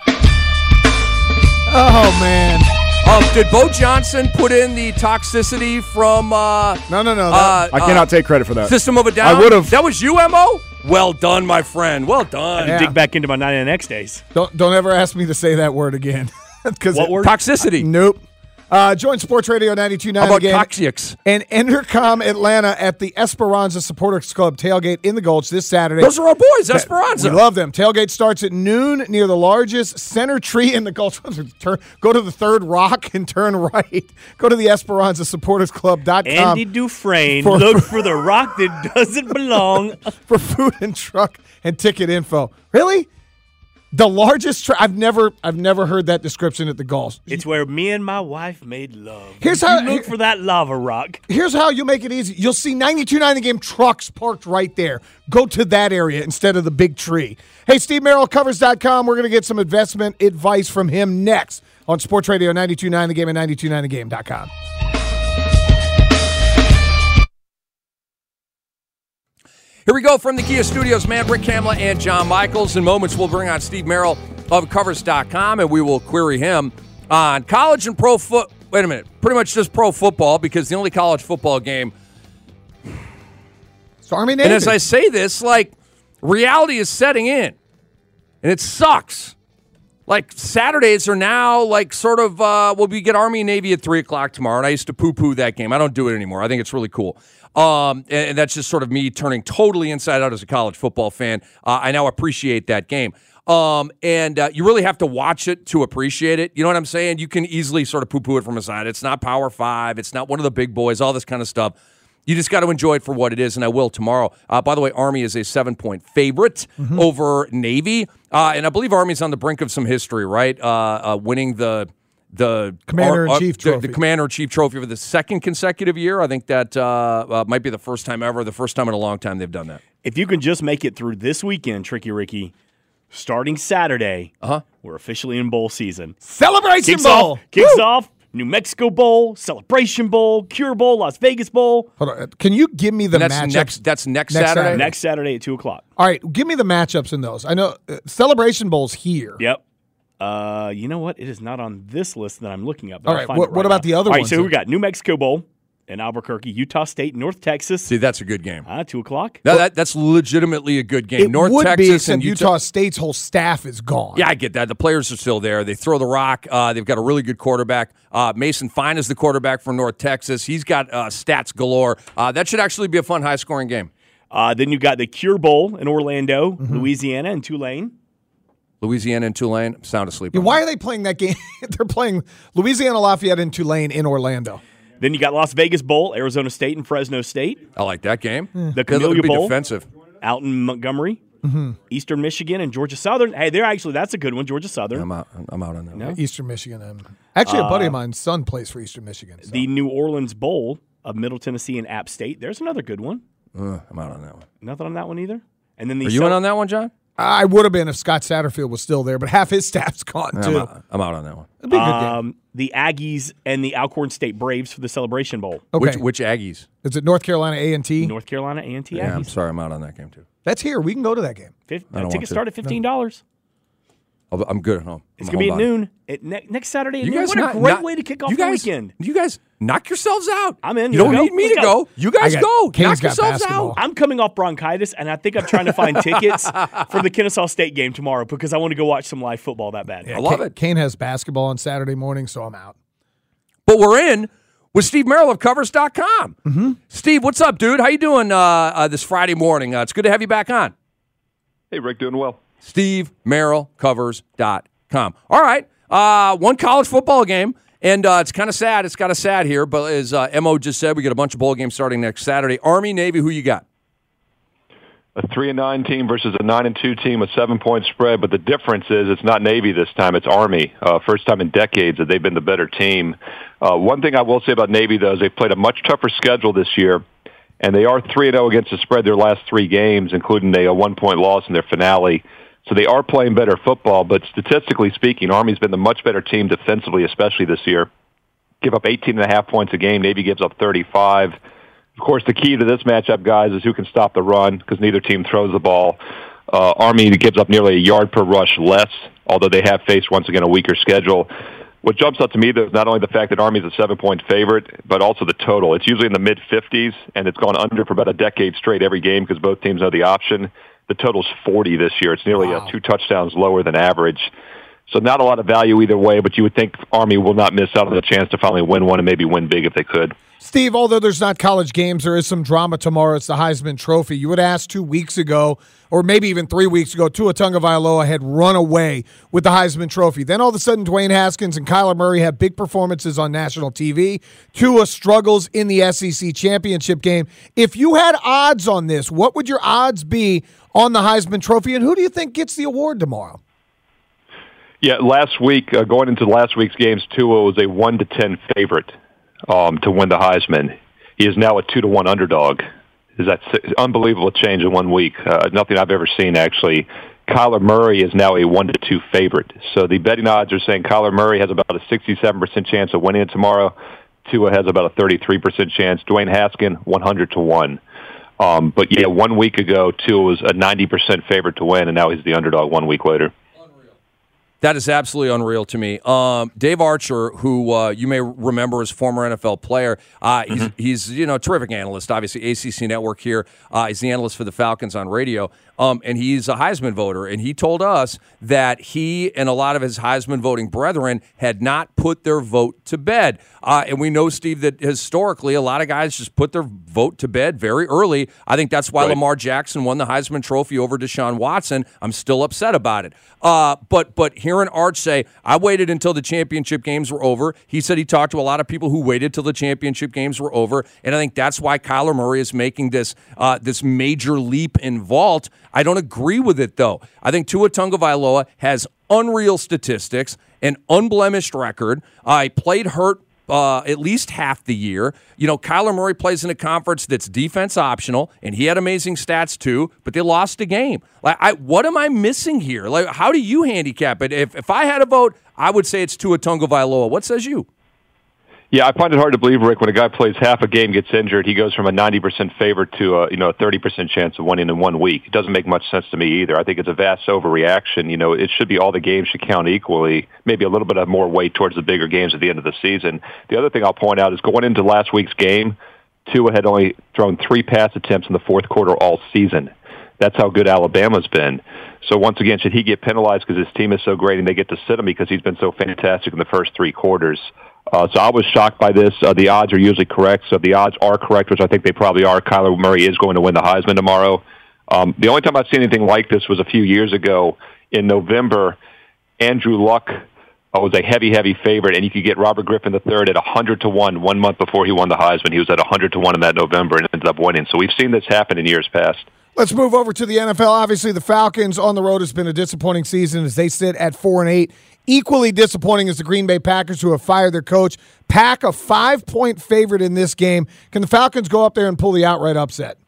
Oh, man. Did Bo Johnson put in the toxicity from No. I cannot take credit for that. System of a Down? I would have. That was you, Mo? Well done, my friend. Well done. Yeah. Dig back into my 99X days. Don't ever ask me to say that word again. What word? Toxicity. Nope. Join Sports Radio 92.9 How about again. Toxics? And Entercom Atlanta at the Esperanza Supporters Club tailgate in the Gulch this Saturday. Those are our boys, Esperanza. We love them. Tailgate starts at noon near the largest center tree in the Gulch. Go to the Third Rock and turn right. Go to the Esperanza Supporters Club.com. Andy Dufresne, look for the rock that doesn't belong. For food and truck and ticket info. Really? The largest I've never heard that description at the Gulch. It's where me and my wife made love. Here's how you look for that lava rock. Here's how you make it easy. You'll see 92.9 The Game trucks parked right there. Go to that area instead of the big tree. Hey, Steve Merrill, Covers.com. We're going to get some investment advice from him next on Sports Radio 92.9 The Game and 92.9thegame.com. Here we go from the Kia Studios, man. Rick Kamla and John Michaels. In moments, we'll bring on Steve Merrill of Covers.com, and we will query him on college and pro foot. Wait a minute. Pretty much just pro football, because the only college football game. It's Army Navy. And as I say this, like, reality is setting in, and it sucks. Like, Saturdays are now, like, sort of, we get Army and Navy at 3 o'clock tomorrow, and I used to poo-poo that game. I don't do it anymore. I think it's really cool. And that's just sort of me turning totally inside out as a college football fan. I now appreciate that game. And you really have to watch it to appreciate it. You know what I'm saying? You can easily sort of poo-poo it from a side. It's not Power 5. It's not one of the big boys, all this kind of stuff. You just got to enjoy it for what it is, and I will tomorrow. By the way, Army is a 7-point favorite over Navy. And I believe Army's on the brink of some history, right? Winning the Commander-in-Chief trophy. The Commander-in-Chief trophy for the second consecutive year. I think that might be the first time ever, the first time in a long time they've done that. If you can just make it through this weekend, Tricky Ricky, starting Saturday, we're officially in bowl season. Celebration Bowl! Kicks off New Mexico Bowl, Celebration Bowl, Cure Bowl, Las Vegas Bowl. Hold on. Can you give me the matchups? That's next Saturday? Next Saturday at 2 o'clock. All right. Give me the matchups in those. I know Celebration Bowl's here. Yep. You know what? It is not on this list that I'm looking at. All right. What about the other ones? All ones? right, so we got New Mexico Bowl in Albuquerque, Utah State, North Texas. See, that's a good game. 2 o'clock. That's legitimately a good game. It North would Texas be, except and Utah State's whole staff is gone. Yeah, I get that. The players are still there. They throw the rock. They've got a really good quarterback. Mason Fine is the quarterback for North Texas. He's got stats galore. That should actually be a fun, high-scoring game. Then you got the Cure Bowl in Orlando, Louisiana, and Tulane. Louisiana and Tulane. I'm sound asleep. Yeah, why are they playing that game? They're playing Louisiana Lafayette and Tulane in Orlando. Then you got Las Vegas Bowl, Arizona State and Fresno State. I like that game. The Camellia Bowl defensive. Out in Montgomery. Eastern Michigan and Georgia Southern. Hey, that's a good one, Georgia Southern. I'm out on that. No? Eastern Michigan. Actually, a buddy of mine's son plays for Eastern Michigan. So. The New Orleans Bowl of Middle Tennessee and App State. There's another good one. I'm out on that one. Nothing on that one either. And then Are you in on that one, John? I would have been if Scott Satterfield was still there, but half his staff's gone, too. I'm out on that one. It'd be a good game. The Aggies and the Alcorn State Braves for the Celebration Bowl. Okay. Which Aggies? Is it North Carolina A&T? North Carolina A&T Aggies. Yeah, I'm sorry. I'm out on that game, too. That's here. We can go to that game. Tickets start at $15. I'm good at home. It's going to be at noon. Next Saturday at noon. What a great way to kick off the weekend. You guys knock yourselves out. I'm in. You don't need me to go. You guys go. Knock yourselves out. I'm coming off bronchitis, and I think I'm trying to find tickets for the Kennesaw State game tomorrow because I want to go watch some live football that bad. Yeah, I love it. Kane has basketball on Saturday morning, so I'm out. But we're in with Steve Merrill of Covers.com. Steve, what's up, dude? How you doing this Friday morning? It's good to have you back on. Hey, Rick, doing well. Steve Merrill, Covers.com. All right. One college football game, and it's kind of sad. It's kind of sad here, but as Mo just said, we got a bunch of bowl games starting next Saturday. Army, Navy, who you got? a 3-9 team versus a 9-2 team, a 7-point spread. But the difference is it's not Navy this time; it's Army. First time in decades that they've been the better team. One thing I will say about Navy though is they've played a much tougher schedule this year, and they are 3-0 against the spread their last 3 games, including a 1-point loss in their finale. So they are playing better football, but statistically speaking, Army's been the much better team defensively, especially this year. Give up 18.5 points a game. Navy gives up 35. Of course, the key to this matchup, guys, is who can stop the run, because neither team throws the ball. Army gives up nearly a yard per rush less, although they have faced, once again, a weaker schedule. What jumps out to me, though, is not only the fact that Army's a 7-point favorite, but also the total. It's usually in the mid-50s, and it's gone under for about a decade straight every game because both teams know the option. The total's 40 this year. It's nearly 2 touchdowns lower than average. So not a lot of value either way, but you would think Army will not miss out on the chance to finally win one and maybe win big if they could. Steve, although there's not college games, there is some drama tomorrow. It's the Heisman Trophy. You would ask 2 weeks ago, or maybe even 3 weeks ago, Tua Tagovailoa had run away with the Heisman Trophy. Then all of a sudden, Dwayne Haskins and Kyler Murray have big performances on national TV. Tua struggles in the SEC championship game. If you had odds on this, what would your odds be on the Heisman Trophy, and who do you think gets the award tomorrow? Yeah, last week, going into last week's games, Tua was a 1-10 favorite to win the Heisman. He is now a 2-1 underdog. That's an unbelievable change in 1 week. Nothing I've ever seen, actually. Kyler Murray is now a 1-2 favorite. So the betting odds are saying Kyler Murray has about a 67% chance of winning it tomorrow. Tua has about a 33% chance. Dwayne Haskins, 100-1. But yeah, 1 week ago, Tua was a 90% favorite to win, and now he's the underdog 1 week later. That is absolutely unreal to me. Dave Archer, who you may remember as former NFL player, he's a terrific analyst, obviously, ACC Network here. He's the analyst for the Falcons on radio, and he's a Heisman voter. And he told us that he and a lot of his Heisman voting brethren had not put their vote to bed. And we know, Steve, that historically a lot of guys just put their vote to bed very early. I think that's why Lamar Jackson won the Heisman Trophy over Deshaun Watson. I'm still upset about it. But hearing Arch say, I waited until the championship games were over. He said he talked to a lot of people who waited till the championship games were over, and I think that's why Kyler Murray is making this major leap in vault. I don't agree with it, though. I think Tua Tagovailoa has unreal statistics, an unblemished record. I played hurt at least half the year. Kyler Murray plays in a conference that's defense optional, and he had amazing stats too, but they lost a game. What am I missing here? How do you handicap it? If I had a vote, I would say it's Tua Tagovailoa. What says you? Yeah, I find it hard to believe, Rick, when a guy plays half a game, gets injured, he goes from a 90% favorite to a 30% chance of winning in 1 week. It doesn't make much sense to me either. I think it's a vast overreaction. It should be all the games should count equally, maybe a little bit of more weight towards the bigger games at the end of the season. The other thing I'll point out is going into last week's game, Tua had only thrown 3 pass attempts in the fourth quarter all season. That's how good Alabama's been. So once again, should he get penalized because his team is so great and they get to sit him because he's been so fantastic in the first 3 quarters? So I was shocked by this. The odds are usually correct. So if the odds are correct, which I think they probably are, Kyler Murray is going to win the Heisman tomorrow. The only time I've seen anything like this was a few years ago in November. Andrew Luck was a heavy favorite, and you could get Robert Griffin III at 100-1 1 month before he won the Heisman. He was at 100-1 in that November and ended up winning. So we've seen this happen in years past. Let's move over to the NFL. Obviously, the Falcons on the road has been a disappointing season as they sit at 4-8. Equally disappointing is the Green Bay Packers, who have fired their coach. Pack a 5-point favorite in this game. Can the Falcons go up there and pull the outright upset?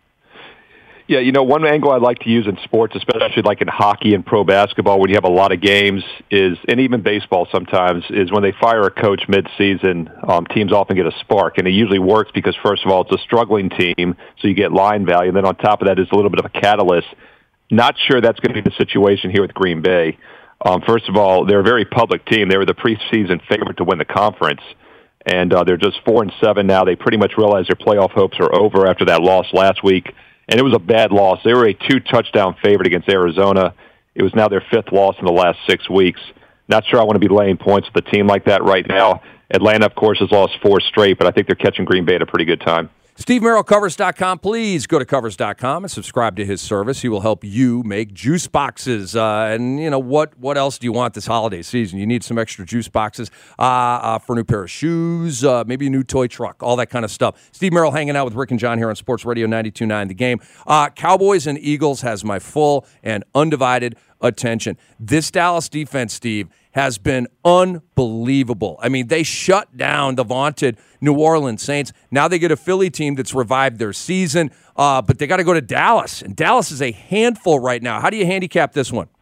Yeah, one angle I like to use in sports, especially like in hockey and pro basketball, when you have a lot of games, and even baseball sometimes, is when they fire a coach mid-season, teams often get a spark. And it usually works because, first of all, it's a struggling team, so you get line value. And then on top of that is a little bit of a catalyst. Not sure that's going to be the situation here with Green Bay. First of all, they're a very public team. They were the preseason favorite to win the conference, and they're just 4-7 now. They pretty much realize their playoff hopes are over after that loss last week, and it was a bad loss. They were a 2-touchdown favorite against Arizona. It was now their 5th loss in the last 6 weeks. Not sure I want to be laying points with a team like that right now. Atlanta, of course, has lost 4 straight, but I think they're catching Green Bay at a pretty good time. SteveMerrillCovers.com. Please go to Covers.com and subscribe to his service. He will help you make juice boxes. And, what else do you want this holiday season? You need some extra juice boxes for a new pair of shoes, maybe a new toy truck, all that kind of stuff. Steve Merrill hanging out with Rick and John here on Sports Radio 92.9 The Game. Cowboys and Eagles has my full and undivided attention. This Dallas defense, Steve, has been unbelievable. I mean, they shut down the vaunted New Orleans Saints. Now they get a Philly team that's revived their season, but they got to go to Dallas, and Dallas is a handful right now. How do you handicap this one?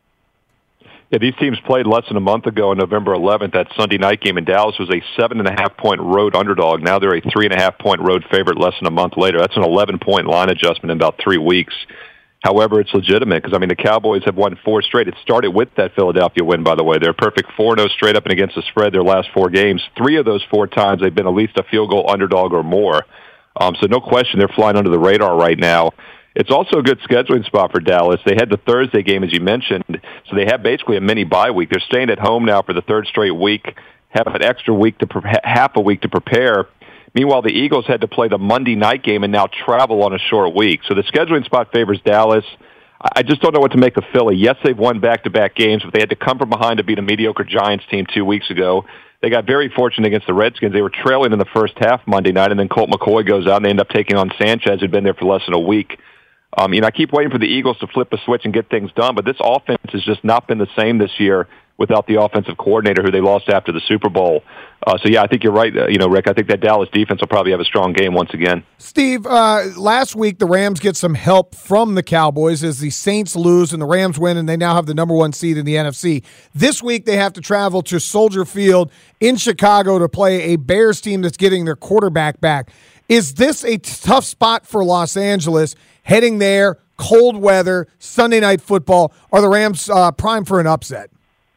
Yeah, these teams played less than a month ago on November 11th. That Sunday night game in Dallas was a 7.5-point road underdog. Now they're a 3.5-point road favorite less than a month later. That's an 11-point line adjustment in about 3 weeks. However, it's legitimate because, the Cowboys have won 4 straight. It started with that Philadelphia win, by the way. They're perfect 4-0 straight up and against the spread their last 4 games. 3 of those 4 times they've been at least a field goal underdog or more. So no question they're flying under the radar right now. It's also a good scheduling spot for Dallas. They had the Thursday game, as you mentioned, so they have basically a mini bye week. They're staying at home now for the 3rd straight week, have an extra week half a week to prepare. Meanwhile, the Eagles had to play the Monday night game and now travel on a short week. So the scheduling spot favors Dallas. I just don't know what to make of Philly. Yes, they've won back-to-back games, but they had to come from behind to beat a mediocre Giants team 2 weeks ago. They got very fortunate against the Redskins. They were trailing in the first half Monday night, and then Colt McCoy goes out, and they end up taking on Sanchez, who'd been there for less than a week. I keep waiting for the Eagles to flip a switch and get things done, but this offense has just not been the same this year without the offensive coordinator who they lost after the Super Bowl. I think you're right, Rick. I think that Dallas defense will probably have a strong game once again. Steve, last week the Rams get some help from the Cowboys as the Saints lose and the Rams win, and they now have the number 1 seed in the NFC. This week they have to travel to Soldier Field in Chicago to play a Bears team that's getting their quarterback back. Is this a tough spot for Los Angeles, heading there, cold weather, Sunday night football? Are the Rams prime for an upset?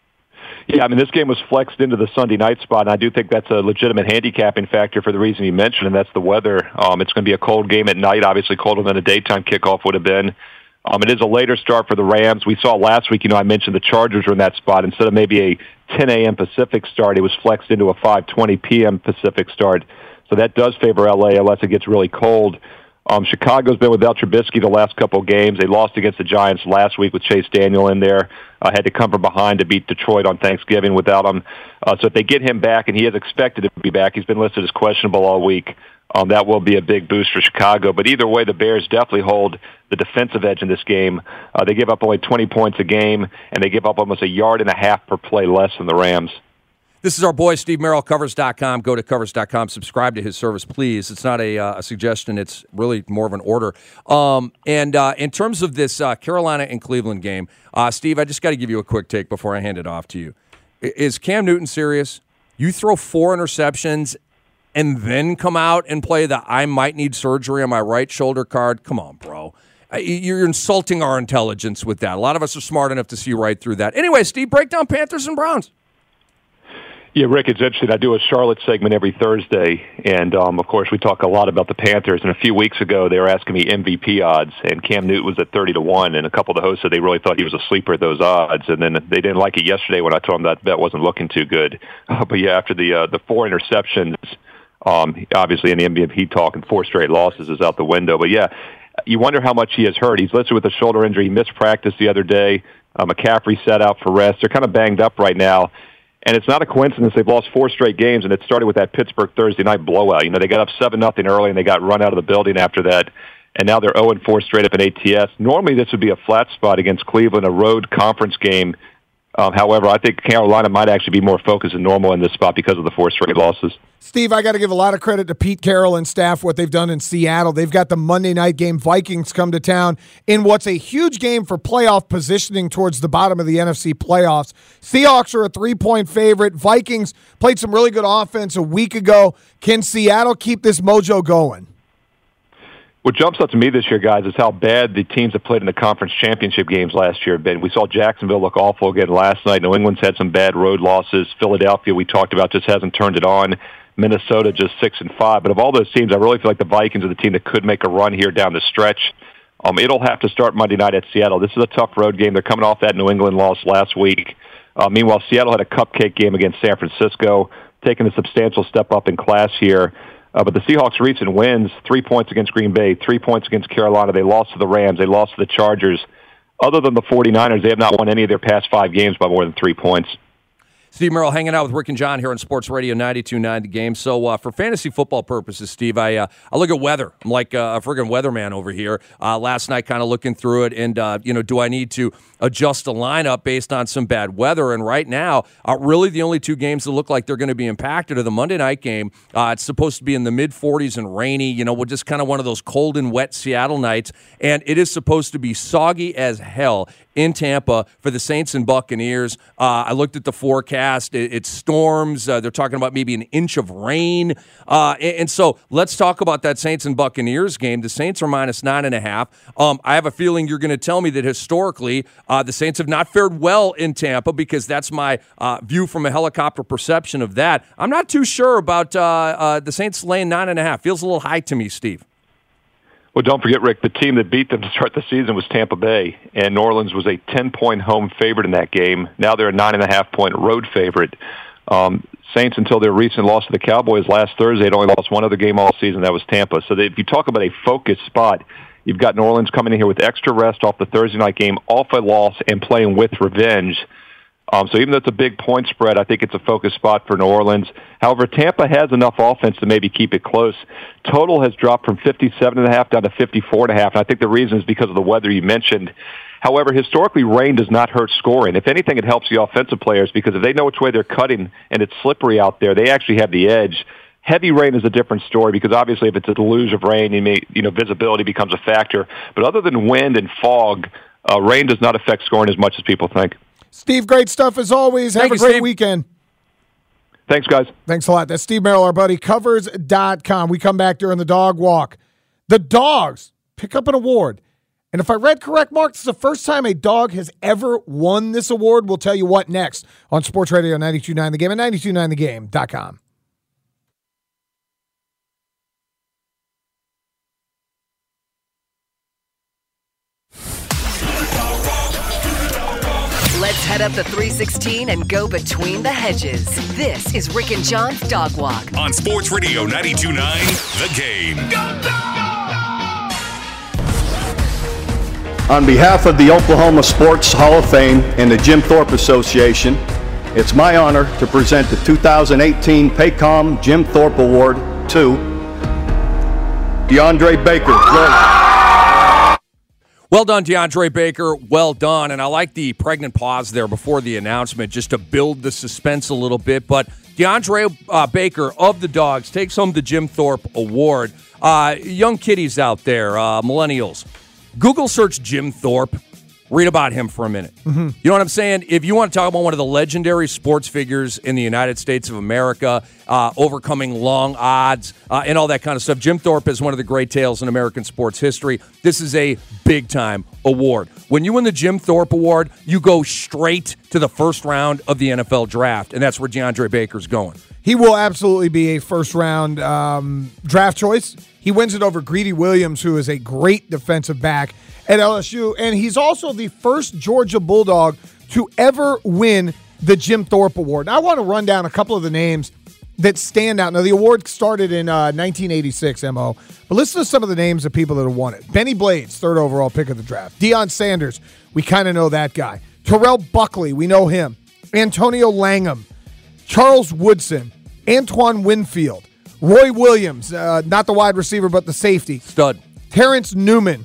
Yeah, this game was flexed into the Sunday night spot, and I do think that's a legitimate handicapping factor for the reason you mentioned, and that's the weather. It's going to be a cold game at night, obviously colder than a daytime kickoff would have been. It is a later start for the Rams. We saw last week, I mentioned the Chargers were in that spot. Instead of maybe a 10 a.m. Pacific start, it was flexed into a 5:20 p.m. Pacific start. So that does favor L.A. unless it gets really cold. Chicago's been without Trubisky the last couple of games. They lost against the Giants last week with Chase Daniel in there. Had to come from behind to beat Detroit on Thanksgiving without him. So if they get him back, and he is expected to be back, he's been listed as questionable all week, that will be a big boost for Chicago. But either way, the Bears definitely hold the defensive edge in this game. They give up only 20 points a game, and they give up almost 1.5 yards per play less than the Rams. This is our boy, Steve Merrill, Covers.com. Go to Covers.com. Subscribe to his service, please. It's not a suggestion. It's really more of an order. In terms of this Carolina and Cleveland game, Steve, I just got to give you a quick take before I hand it off to you. Is Cam Newton serious? You throw 4 interceptions and then come out and play the I might need surgery on my right shoulder card? Come on, bro. You're insulting our intelligence with that. A lot of us are smart enough to see right through that. Anyway, Steve, break down Panthers and Browns. Yeah, Rick, it's interesting. I do a Charlotte segment every Thursday, and, of course, we talk a lot about the Panthers. And a few weeks ago, they were asking me MVP odds, and Cam Newton was at 30-1, and a couple of the hosts said they really thought he was a sleeper at those odds. And then they didn't like it yesterday when I told them that bet wasn't looking too good. But, yeah, after the 4 interceptions, obviously in the MVP talk, and 4 straight losses is out the window. But, yeah, you wonder how much he has hurt. He's listed with a shoulder injury. He missed practice the other day. McCaffrey sat out for rest. They're kind of banged up right now. And it's not a coincidence they've lost 4 straight games, and it started with that Pittsburgh Thursday night blowout. They got up 7-0 early, and they got run out of the building after that. And now they're 0-4 straight up in ATS. Normally this would be a flat spot against Cleveland, a road conference game. However, I think Carolina might actually be more focused than normal in this spot because of the 4 straight losses. Steve, I got to give a lot of credit to Pete Carroll and staff, what they've done in Seattle. They've got the Monday night game. Vikings come to town in what's a huge game for playoff positioning towards the bottom of the NFC playoffs. Seahawks are a 3-point favorite. Vikings played some really good offense a week ago. Can Seattle keep this mojo going? What jumps out to me this year, guys, is how bad the teams that played in the conference championship games last year have been. We saw Jacksonville look awful again last night. New England's had some bad road losses. Philadelphia, we talked about, just hasn't turned it on. Minnesota just 6-5. But of all those teams, I really feel like the Vikings are the team that could make a run here down the stretch. It'll have to start Monday night at Seattle. This is a tough road game. They're coming off that New England loss last week. Meanwhile, Seattle had a cupcake game against San Francisco, taking a substantial step up in class here. But the Seahawks' recent wins, 3 points against Green Bay, 3 points against Carolina. They lost to the Rams. They lost to the Chargers. Other than the 49ers, they have not won any of their past 5 games by more than 3 points. Steve Merrill hanging out with Rick and John here on Sports Radio 92.9 The Game. So for fantasy football purposes, Steve, I look at weather. I'm like a friggin' weatherman over here. Last night kind of looking through it, and, do I need to adjust a lineup based on some bad weather? And right now, really the only 2 games that look like they're going to be impacted are the Monday night game. It's supposed to be in the mid-40s and rainy. We're just kind of one of those cold and wet Seattle nights, and it is supposed to be soggy as hell in Tampa for the Saints and Buccaneers. I looked at the forecast. It storms. They're talking about maybe an inch of rain. And so let's talk about that Saints and Buccaneers game. The Saints are minus 9.5. I have a feeling you're going to tell me that historically the Saints have not fared well in Tampa, because that's my view from a helicopter perception of that. I'm not too sure about the Saints laying 9.5. Feels a little high to me, Steve. Well, don't forget, Rick, the team that beat them to start the season was Tampa Bay, and New Orleans was a 10-point home favorite in that game. Now they're a 9.5-point road favorite. Saints, until their recent loss to the Cowboys last Thursday, had only lost one other game all season. That was Tampa. So if you talk about a focused spot, you've got New Orleans coming in here with extra rest off the Thursday night game, off a loss, and playing with revenge. So even though it's a big point spread, I think it's a focus spot for New Orleans. However, Tampa has enough offense to maybe keep it close. Total has dropped from 57.5 down to 54.5, and I think the reason is because of the weather you mentioned. However, historically, rain does not hurt scoring. If anything, it helps the offensive players, because if they know which way they're cutting and it's slippery out there, they actually have the edge. Heavy rain is a different story, because obviously if it's a deluge of rain, visibility becomes a factor. But other than wind and fog, rain does not affect scoring as much as people think. Steve, great stuff as always. Have a great weekend. Thanks, guys. Thanks a lot. That's Steve Merrill, our buddy, Covers.com. We come back during the dog walk. The dogs pick up an award. And if I read correct, Mark, this is the first time a dog has ever won this award. We'll tell you what next on Sports Radio 92.9 The Game and 92.9thegame.com. Let's head up the 316 and go between the hedges. This is Rick and John's Dog Walk on Sports Radio 92.9 The Game. On behalf of the Oklahoma Sports Hall of Fame and the Jim Thorpe Association, it's my honor to present the 2018 Paycom Jim Thorpe Award to DeAndre Baker. Well done, DeAndre Baker. Well done. And I like the pregnant pause there before the announcement just to build the suspense a little bit. But DeAndre Baker of the Dogs takes home the Jim Thorpe Award. Young kiddies out there, millennials, Google search Jim Thorpe. Read about him for a minute. Mm-hmm. You know what I'm saying? If you want to talk about one of the legendary sports figures in the United States of America, overcoming long odds and all that kind of stuff, Jim Thorpe is one of the great tales in American sports history. This is a big-time award. When you win the Jim Thorpe Award, you go straight to the first round of the NFL draft, and that's where DeAndre Baker's going. He will absolutely be a first-round draft choice. He wins it over Greedy Williams, who is a great defensive back at LSU, and he's also the first Georgia Bulldog to ever win the Jim Thorpe Award. Now, I want to run down a couple of the names that stand out. Now, the award started in 1986, MO, but listen to some of the names of people that have won it. Benny Blades, third overall pick of the draft. Deion Sanders, we kind of know that guy. Terrell Buckley, we know him. Antonio Langham, Charles Woodson, Antoine Winfield, Roy Williams, not the wide receiver, but the safety. Stud. Terrence Newman,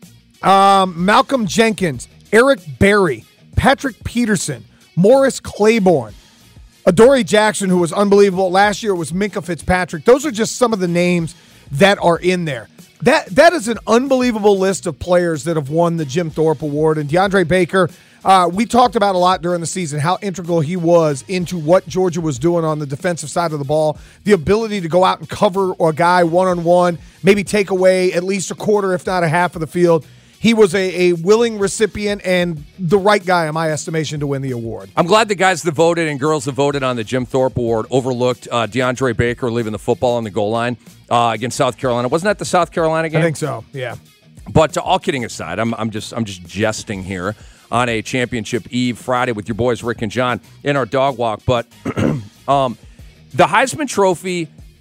Malcolm Jenkins, Eric Berry, Patrick Peterson, Morris Claiborne, Adoree Jackson, who was unbelievable. Last year it was Minkah Fitzpatrick. Those are just some of the names that are in there. That is an unbelievable list of players that have won the Jim Thorpe Award. And DeAndre Baker, we talked about a lot during the season how integral he was into what Georgia was doing on the defensive side of the ball. The ability to go out and cover a guy one-on-one, maybe take away at least a quarter, if not a half of the field. He was a willing recipient and the right guy, in my estimation, to win the award. I'm glad the guys that voted and girls that voted on the Jim Thorpe Award overlooked DeAndre Baker leaving the football on the goal line against South Carolina. Wasn't that the South Carolina game? I think so, yeah. But all kidding aside, I'm just jesting here on a championship eve Friday with your boys Rick and John in our dog walk. But the Heisman Trophy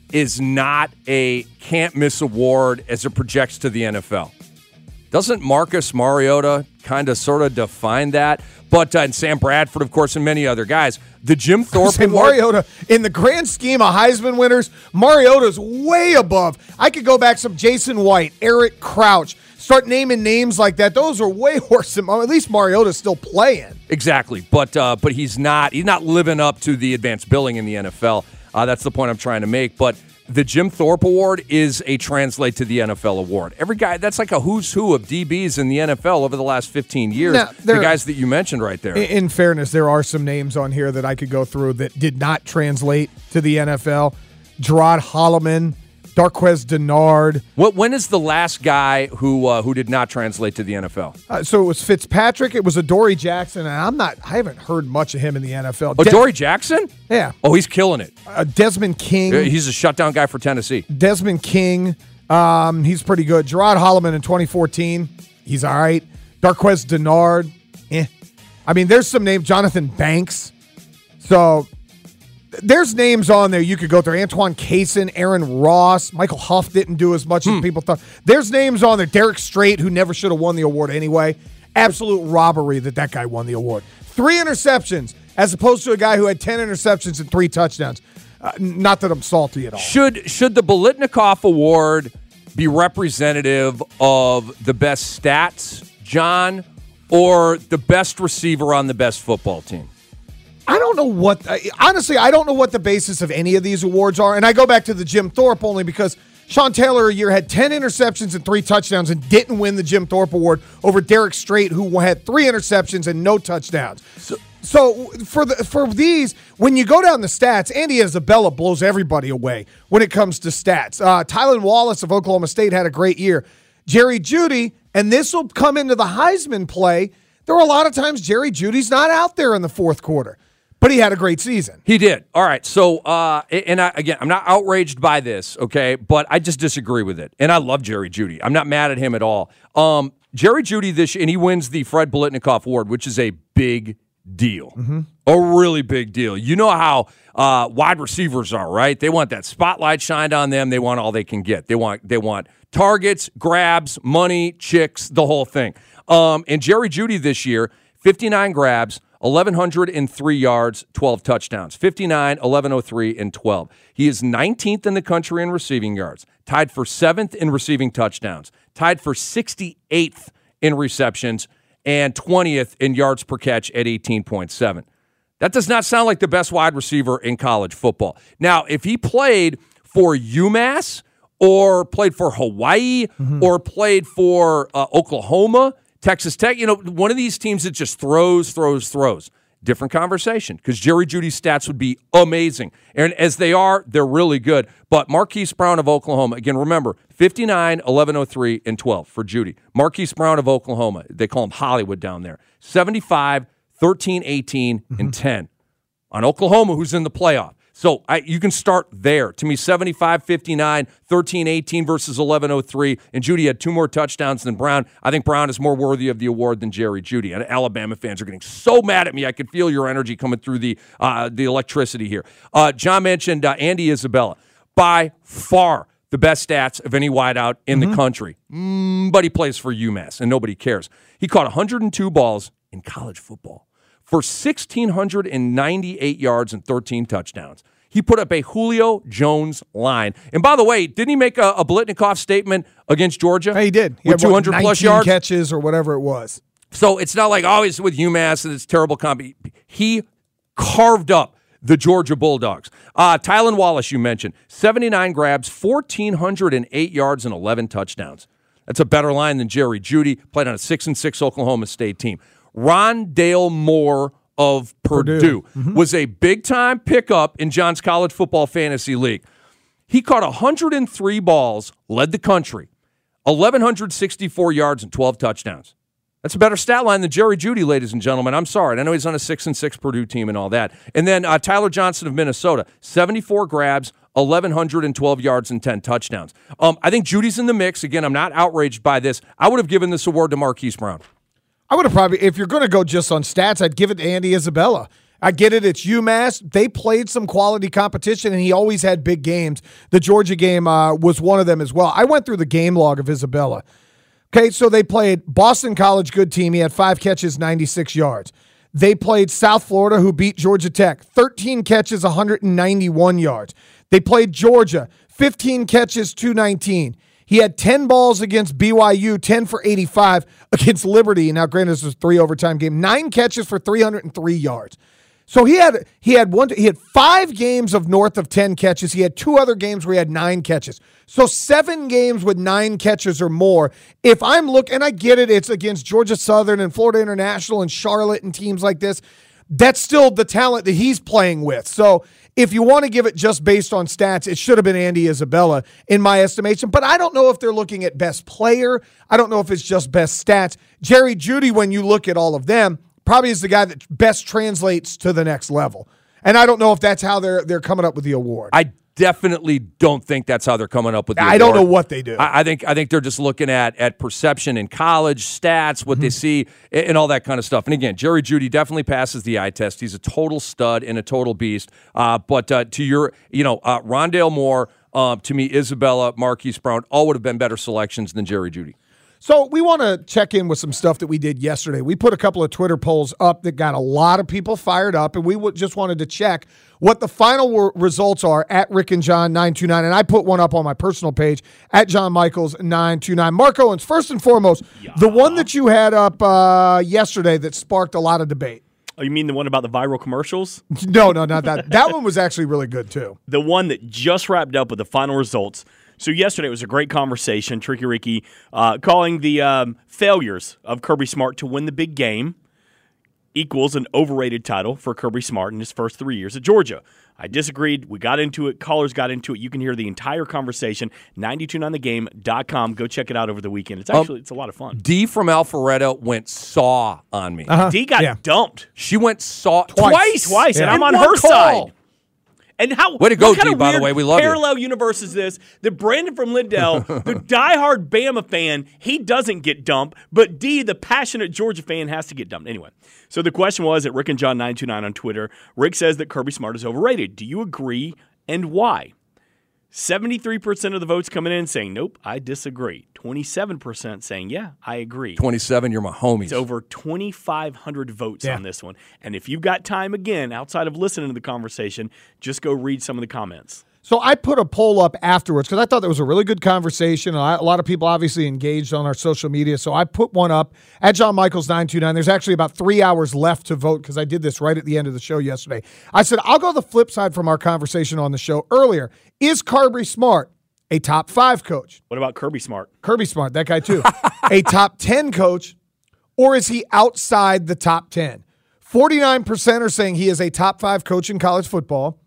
is not a can't-miss award as it projects to the NFL. Doesn't Marcus Mariota kind of sort of define that? But and Sam Bradford, of course, and many other guys. The Jim Thorpe Award. Mariota, in the grand scheme of Heisman winners, Mariota's way above. I could go back some Jason White, Eric Crouch, start naming names like that. Those are way worse than, at least Mariota's still playing. Exactly, but he's not living up to the advanced billing in the NFL. That's the point I'm trying to make. But the Jim Thorpe Award is a translate to the NFL award. Every guy, that's like a who's who of DBs in the NFL over the last 15 years. Now, the guys that you mentioned right there. In fairness, there are some names on here that I could go through that did not translate to the NFL. Gerard Holloman, Darqueze Dennard. When is the last guy who did not translate to the NFL? So it was Fitzpatrick. It was Adoree Jackson, and I haven't heard much of him in the NFL. Adoree Jackson? Yeah. Oh, he's killing it. Desmond King. He's a shutdown guy for Tennessee. Desmond King. He's pretty good. Gerard Holloman in 2014. He's all right. Darqueze Dennard. I mean, there's some names. Jonathan Banks. So there's names on there you could go through. Antoine Cason, Aaron Ross, Michael Huff didn't do as much as people thought. There's names on there. Derek Strait, who never should have won the award anyway. Absolute robbery that guy won the award. 3 interceptions as opposed to a guy who had 10 interceptions and 3 touchdowns. Not that I'm salty at all. Should the Biletnikoff Award be representative of the best stats, John, or the best receiver on the best football team? I don't know what – honestly, I don't know what the basis of any of these awards are. And I go back to the Jim Thorpe only because Sean Taylor a year had 10 interceptions and 3 touchdowns and didn't win the Jim Thorpe Award over Derek Strait, who had 3 interceptions and no touchdowns. So for these, when you go down the stats, Andy Isabella blows everybody away when it comes to stats. Tylan Wallace of Oklahoma State had a great year. Jerry Jeudy, and this will come into the Heisman play, there were a lot of times Jerry Judy's not out there in the fourth quarter. But he had a great season. He did. All right. So, again, I'm not outraged by this, okay, but I just disagree with it. And I love Jerry Jeudy. I'm not mad at him at all. Jerry Jeudy this year, and he wins the Fred Biletnikoff Award, which is a big deal. Mm-hmm. A really big deal. You know how wide receivers are, right? They want that spotlight shined on them. They want all they can get. They want targets, grabs, money, chicks, the whole thing. And Jerry Jeudy this year, 59 grabs, 1,103 yards, 12 touchdowns. 59, 1,103, and 12. He is 19th in the country in receiving yards, tied for 7th in receiving touchdowns, tied for 68th in receptions, and 20th in yards per catch at 18.7. That does not sound like the best wide receiver in college football. Now, if he played for UMass or played for Hawaii or played for Oklahoma, Texas Tech, one of these teams that just throws. Different conversation because Jerry Jeudy's stats would be amazing. And as they are, they're really good. But Marquise Brown of Oklahoma, again, remember, 59, 1,103, and 12 for Jeudy. Marquise Brown of Oklahoma, they call him Hollywood down there, 75, 13, 18, and 10 on Oklahoma, who's in the playoff. So you can start there. To me, 75, 59, 13, 18 versus 1103. And Jeudy had 2 more touchdowns than Brown. I think Brown is more worthy of the award than Jerry Jeudy. And Alabama fans are getting so mad at me. I could feel your energy coming through the electricity here. John mentioned Andy Isabella. By far the best stats of any wideout in the country. But he plays for UMass, and nobody cares. He caught 102 balls in college football for 1,698 yards and 13 touchdowns. He put up a Julio Jones line. And by the way, didn't he make a Biletnikoff statement against Georgia? He did. With 200-plus yards? Catches or whatever it was. So it's not like, he's with UMass and it's terrible comp. He carved up the Georgia Bulldogs. Tylan Wallace, you mentioned, 79 grabs, 1,408 yards, and 11 touchdowns. That's a better line than Jerry Jeudy, played on a 6-6 Oklahoma State team. Rondale Moore of Purdue was a big-time pickup in John's College Football Fantasy League. He caught 103 balls, led the country, 1,164 yards, and 12 touchdowns. That's a better stat line than Jerry Jeudy, ladies and gentlemen. I'm sorry. I know he's on a 6-6 Purdue team and all that. And then Tyler Johnson of Minnesota, 74 grabs, 1,112 yards, and 10 touchdowns. I think Judy's in the mix. Again, I'm not outraged by this. I would have given this award to Marquise Brown. I would have probably, if you're going to go just on stats, I'd give it to Andy Isabella. I get it. It's UMass. They played some quality competition, and he always had big games. The Georgia game was one of them as well. I went through the game log of Isabella. Okay, so they played Boston College, good team. He had 5 catches, 96 yards. They played South Florida, who beat Georgia Tech, 13 catches, 191 yards. They played Georgia, 15 catches, 219. He had 10 balls against BYU, 10 for 85 against Liberty. Now, granted, this was a 3 overtime game. 9 catches for 303 yards. So he had 5 games of north of 10 catches. He had 2 other games where he had 9 catches. So 7 games with 9 catches or more. If I'm looking, and I get it, it's against Georgia Southern and Florida International and Charlotte and teams like this. That's still the talent that he's playing with. So if you want to give it just based on stats, it should have been Andy Isabella in my estimation. But I don't know if they're looking at best player. I don't know if it's just best stats. Jerry Jeudy, when you look at all of them, probably is the guy that best translates to the next level. And I don't know if that's how they're coming up with the award. I definitely don't think that's how they're coming up with the award. I don't know what they do. I think they're just looking at perception in college, stats, what they see, and all that kind of stuff. And again, Jerry Jeudy definitely passes the eye test. He's a total stud and a total beast. But to your, Rondale Moore, to me, Isabella, Marquise Brown, all would have been better selections than Jerry Jeudy. So we want to check in with some stuff that we did yesterday. We put a couple of Twitter polls up that got a lot of people fired up, and we just wanted to check what the final results are at Rick and John 929. And I put one up on my personal page at John Michaels 929. Mark Owens, first and foremost, the one that you had up yesterday that sparked a lot of debate. Oh, you mean the one about the viral commercials? No, not that. That one was actually really good too. The one that just wrapped up with the final results. So yesterday was a great conversation. Tricky Ricky calling the failures of Kirby Smart to win the big game equals an overrated title for Kirby Smart in his first 3 years at Georgia. I disagreed. We got into it. Callers got into it. You can hear the entire conversation. 929thegame.com. Go check it out over the weekend. It's actually it's a lot of fun. D from Alpharetta went saw on me. D got dumped. She went saw twice, yeah. and I'm on her side. And way to go, D, by the way. We love you. Parallel universe is this that Brandon from Lindell, the diehard Bama fan, he doesn't get dumped, but D, the passionate Georgia fan, has to get dumped. Anyway, so the question was at Rick and John 929 on Twitter. Rick says that Kirby Smart is overrated. Do you agree, and why? 73% of the votes coming in saying, nope, I disagree. 27% saying, yeah, I agree. 27, you're my homies. It's over 2,500 votes on this one. And if you've got time, again, outside of listening to the conversation, just go read some of the comments. So I put a poll up afterwards because I thought that was a really good conversation. A lot of people obviously engaged on our social media. So I put one up at John Michaels 929. There's actually about 3 hours left to vote because I did this right at the end of the show yesterday. I said, I'll go the flip side from our conversation on the show earlier. Is Kirby Smart a top 5 coach? What about Kirby Smart? Kirby Smart, that guy too. A top 10 coach, or is he outside the top 10? 49% are saying he is a top 5 coach in college football.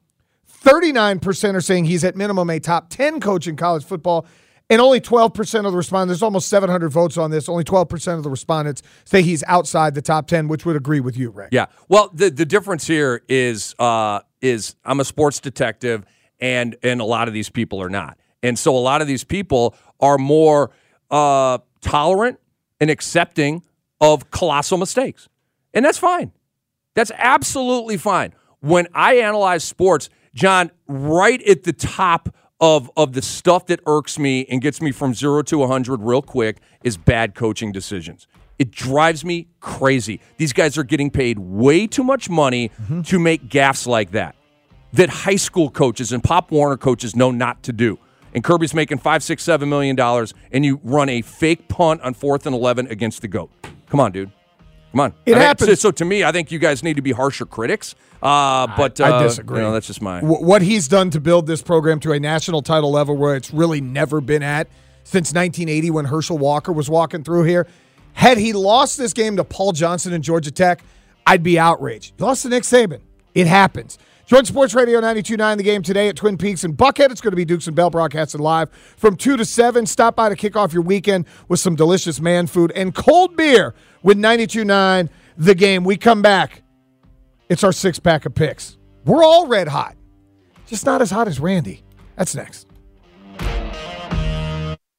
39% are saying he's at minimum a top 10 coach in college football, and only 12% of the respondents, there's almost 700 votes on this, only 12% of the respondents say he's outside the top 10, which would agree with you, Rick. Yeah. Well, the difference here is I'm a sports detective, and a lot of these people are not. And so a lot of these people are more tolerant and accepting of colossal mistakes. And that's fine. That's absolutely fine. When I analyze sports, John, right at the top of the stuff that irks me and gets me from 0 to 100 real quick is bad coaching decisions. It drives me crazy. These guys are getting paid way too much money to make gaffes like that high school coaches and Pop Warner coaches know not to do. And Kirby's making $5, $6, $7 million, and you run a fake punt on 4th and 11 against the GOAT. Come on, dude. Come on. It happens. So to me, I think you guys need to be harsher critics. But I disagree. That's just my what he's done to build this program to a national title level where it's really never been at since 1980 when Herschel Walker was walking through here. Had he lost this game to Paul Johnson and Georgia Tech, I'd be outraged. He lost to Nick Saban. It happens. Join Sports Radio 92.9 The Game today at Twin Peaks and Buckhead. It's going to be Dukes and Bell broadcasted live from 2 to 7. Stop by to kick off your weekend with some delicious man food and cold beer with 92.9 The Game. We come back. It's our 6-pack of picks. We're all red hot. Just not as hot as Randy. That's next.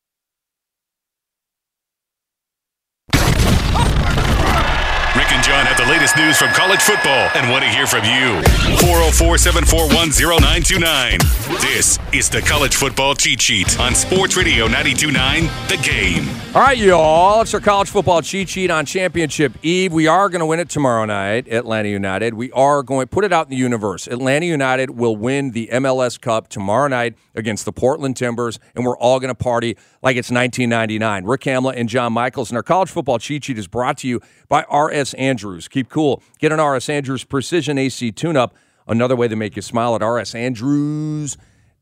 Rick and John have the latest news from college football and want to hear from you. 404-741-0929. This is the College Football Cheat Sheet on Sports Radio 92.9 The Game. All right, y'all. It's our college football cheat sheet on Championship Eve. We are going to win it tomorrow night, Atlanta United. We are going to put it out in the universe. Atlanta United will win the MLS Cup tomorrow night against the Portland Timbers, and we're all going to party like it's 1999. Rick Hamlet and John Michaels, and our college football cheat sheet is brought to you by R.S. Andrews. Keep cool. Get an R.S. Andrews Precision AC tune-up. Another way to make you smile at rsandrews.com.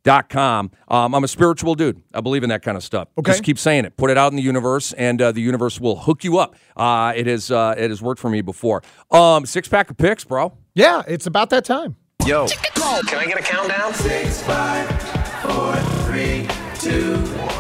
I'm a spiritual dude. I believe in that kind of stuff. Okay. Just keep saying it. Put it out in the universe, and the universe will hook you up. It has worked for me before. 6-pack of picks, bro. Yeah, it's about that time. Yo. Can I get a countdown? 6, 5, 4, 3, 2,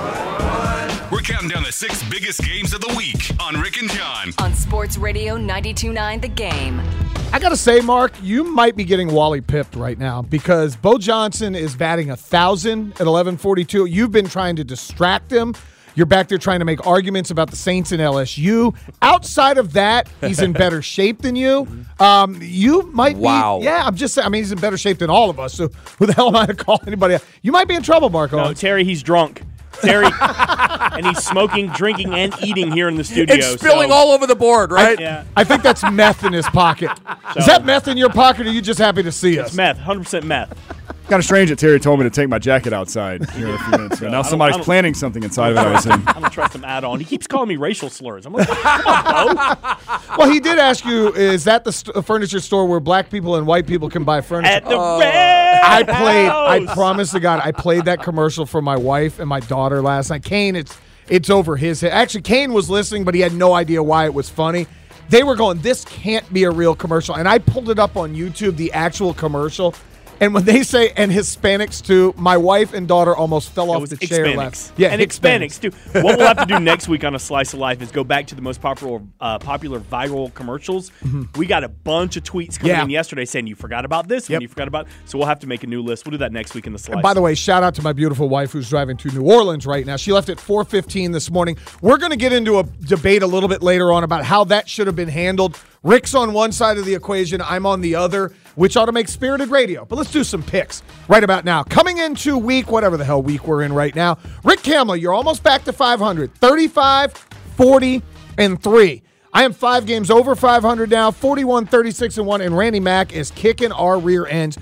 1. We're counting down the 6 biggest games of the week on Rick and John. On Sports Radio 92.9 The Game. I got to say, Mark, you might be getting Wally pipped right now because Bo Johnson is batting 1,000 at 11:42. You've been trying to distract him. You're back there trying to make arguments about the Saints and LSU. Outside of that, he's in better shape than you. You might be. Wow. Yeah, I'm just saying. I mean, he's in better shape than all of us. So who the hell am I to call anybody else? You might be in trouble, Marco. No, Terry, he's drunk. Terry, and he's smoking, drinking, and eating here in the studio. It's spilling all over the board, right? Yeah. I think that's meth in his pocket. Is that meth in your pocket, or are you just happy to see us? It's meth, 100% meth. Kind of strange that Terry told me to take my jacket outside here in a few minutes ago. Now somebody's planning something inside of it, I was in. I don't trust him at all. And he keeps calling me racial slurs. I'm like, come on, Bo. Well, he did ask you, is that the furniture store where black people and white people can buy furniture? At the Red I House. promise to God, I played that commercial for my wife and my daughter last night. Kane, it's over his head. Actually, Kane was listening, but he had no idea why it was funny. They were going, this can't be a real commercial. And I pulled it up on YouTube, the actual commercial. And when they say, and Hispanics too, my wife and daughter almost fell off the chair. Yeah, and Hispanics too. What we'll have to do next week on A Slice of Life is go back to the most popular viral commercials. We got a bunch of tweets coming in yesterday saying you forgot about this one, you forgot about. So we'll have to make a new list. We'll do that next week in The Slice. And by the way, shout out to my beautiful wife who's driving to New Orleans right now. She left at 4:15 this morning. We're going to get into a debate a little bit later on about how that should have been handled. Rick's on one side of the equation, I'm on the other, which ought to make spirited radio. But let's do some picks right about now. Coming into week, whatever the hell week we're in right now, Rick Kamla, you're almost back to 500. 35, 40, and 3. I am 5 games over 500 now, 41, 36, and 1, and Randy Mack is kicking our rear ends,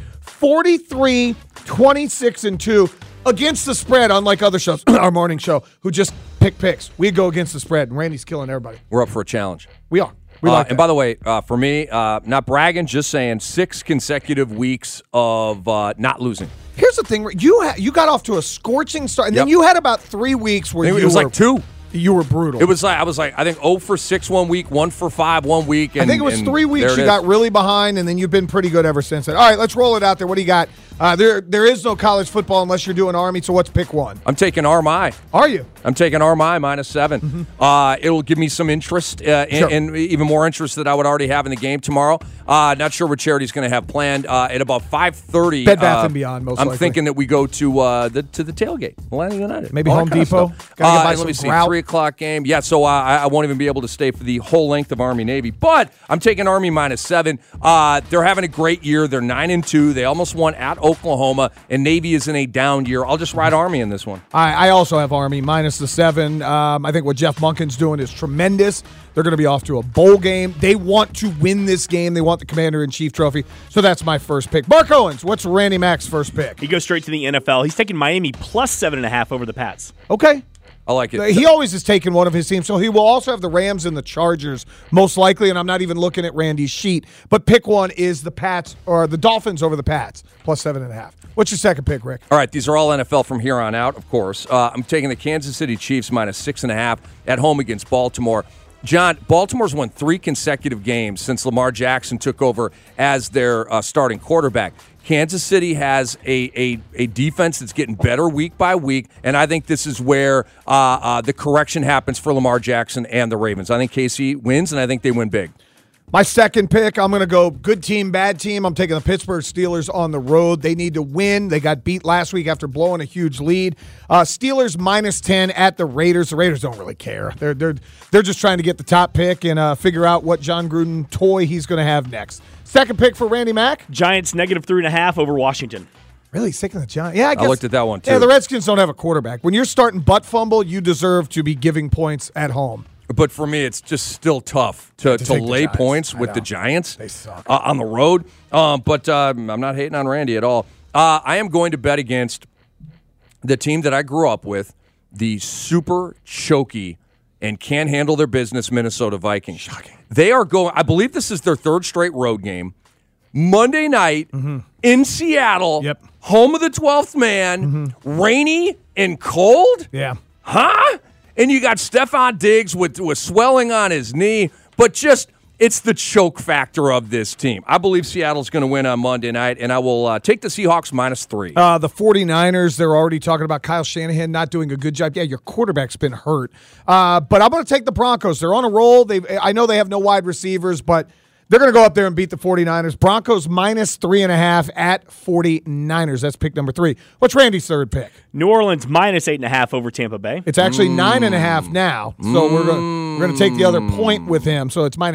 43, 26, and 2. Against the spread, unlike other shows, our morning show, who just pick picks. We go against the spread, and Randy's killing everybody. We're up for a challenge. We are. We like and by the way, for me, not bragging, just saying 6 consecutive weeks of not losing. Here's the thing. You got off to a scorching start, and then you had about 3 weeks where it was like 2. You were brutal. It was like, I was like, I think 0 for 6 one week, 1 for 5 one week. And, I think it was 3 weeks you got really behind, and then you've been pretty good ever since then. All right, let's roll it out there. What do you got? There is no college football unless you're doing Army, so let's pick one. I'm taking RMI. Are you? I'm taking RMI -7. Mm-hmm. It'll give me some interest, and even more interest that I would already have in the game tomorrow. Not sure what Charity's going to have planned. At about 5:30. Bed Bath & Beyond, most I'm likely. thinking that we go to the tailgate, Atlanta United. Maybe All Home that kind of Depot. stuff. Let me see, 3 o'clock game. Yeah, so I won't even be able to stay for the whole length of Army-Navy. But I'm taking Army -7. They're having a great year. They're 9-2. They almost won at Oklahoma. And Navy is in a down year. I'll just ride Army in this one. I also have Army -7. I think what Jeff Monken's doing is tremendous. They're going to be off to a bowl game. They want to win this game. They want the Commander-in-Chief trophy. So that's my first pick. Mark Owens, what's Randy Mack's first pick? He goes straight to the NFL. He's taking Miami +7.5 over the Pats. Okay. I like it. He always has taken one of his teams, so he will also have the Rams and the Chargers, most likely, and I'm not even looking at Randy's sheet. But pick one is the Pats, or the Dolphins over the Pats, +7.5. What's your second pick, Rick? All right, these are all NFL from here on out, of course. I'm taking the Kansas City Chiefs -6.5 at home against Baltimore. John, Baltimore's won 3 consecutive games since Lamar Jackson took over as their starting quarterback. Kansas City has a defense that's getting better week by week, and I think this is where the correction happens for Lamar Jackson and the Ravens. I think KC wins, and I think they win big. My second pick, I'm going to go good team, bad team. I'm taking the Pittsburgh Steelers on the road. They need to win. They got beat last week after blowing a huge lead. Steelers -10 at the Raiders. The Raiders don't really care. They're just trying to get the top pick and figure out what John Gruden toy he's going to have next. Second pick for Randy Mack. Giants -3.5 over Washington. Really sick of the Giants. Yeah, I guess. I looked at that one too. Yeah, the Redskins don't have a quarterback. When you're starting butt fumble, you deserve to be giving points at home. But for me, it's just still tough to lay points with the Giants on the road. But I'm not hating on Randy at all. I am going to bet against the team that I grew up with, the super choky and can't handle their business Minnesota Vikings. Shocking. They are going, I believe this is their third straight road game. Monday night in Seattle, home of the 12th man, rainy and cold. Yeah. Huh? And you got Stephon Diggs with swelling on his knee, but just it's the choke factor of this team. I believe Seattle's going to win on Monday night, and I will take the Seahawks -3. The 49ers, they're already talking about Kyle Shanahan not doing a good job. Yeah, your quarterback's been hurt. But I'm going to take the Broncos. They're on a roll. I know they have no wide receivers, but they're going to go up there and beat the 49ers. Broncos -3.5 at 49ers. That's pick number 3. What's Randy's third pick? New Orleans -8.5 over Tampa Bay. It's actually 9.5 now. So we're going to take the other point with him. So it's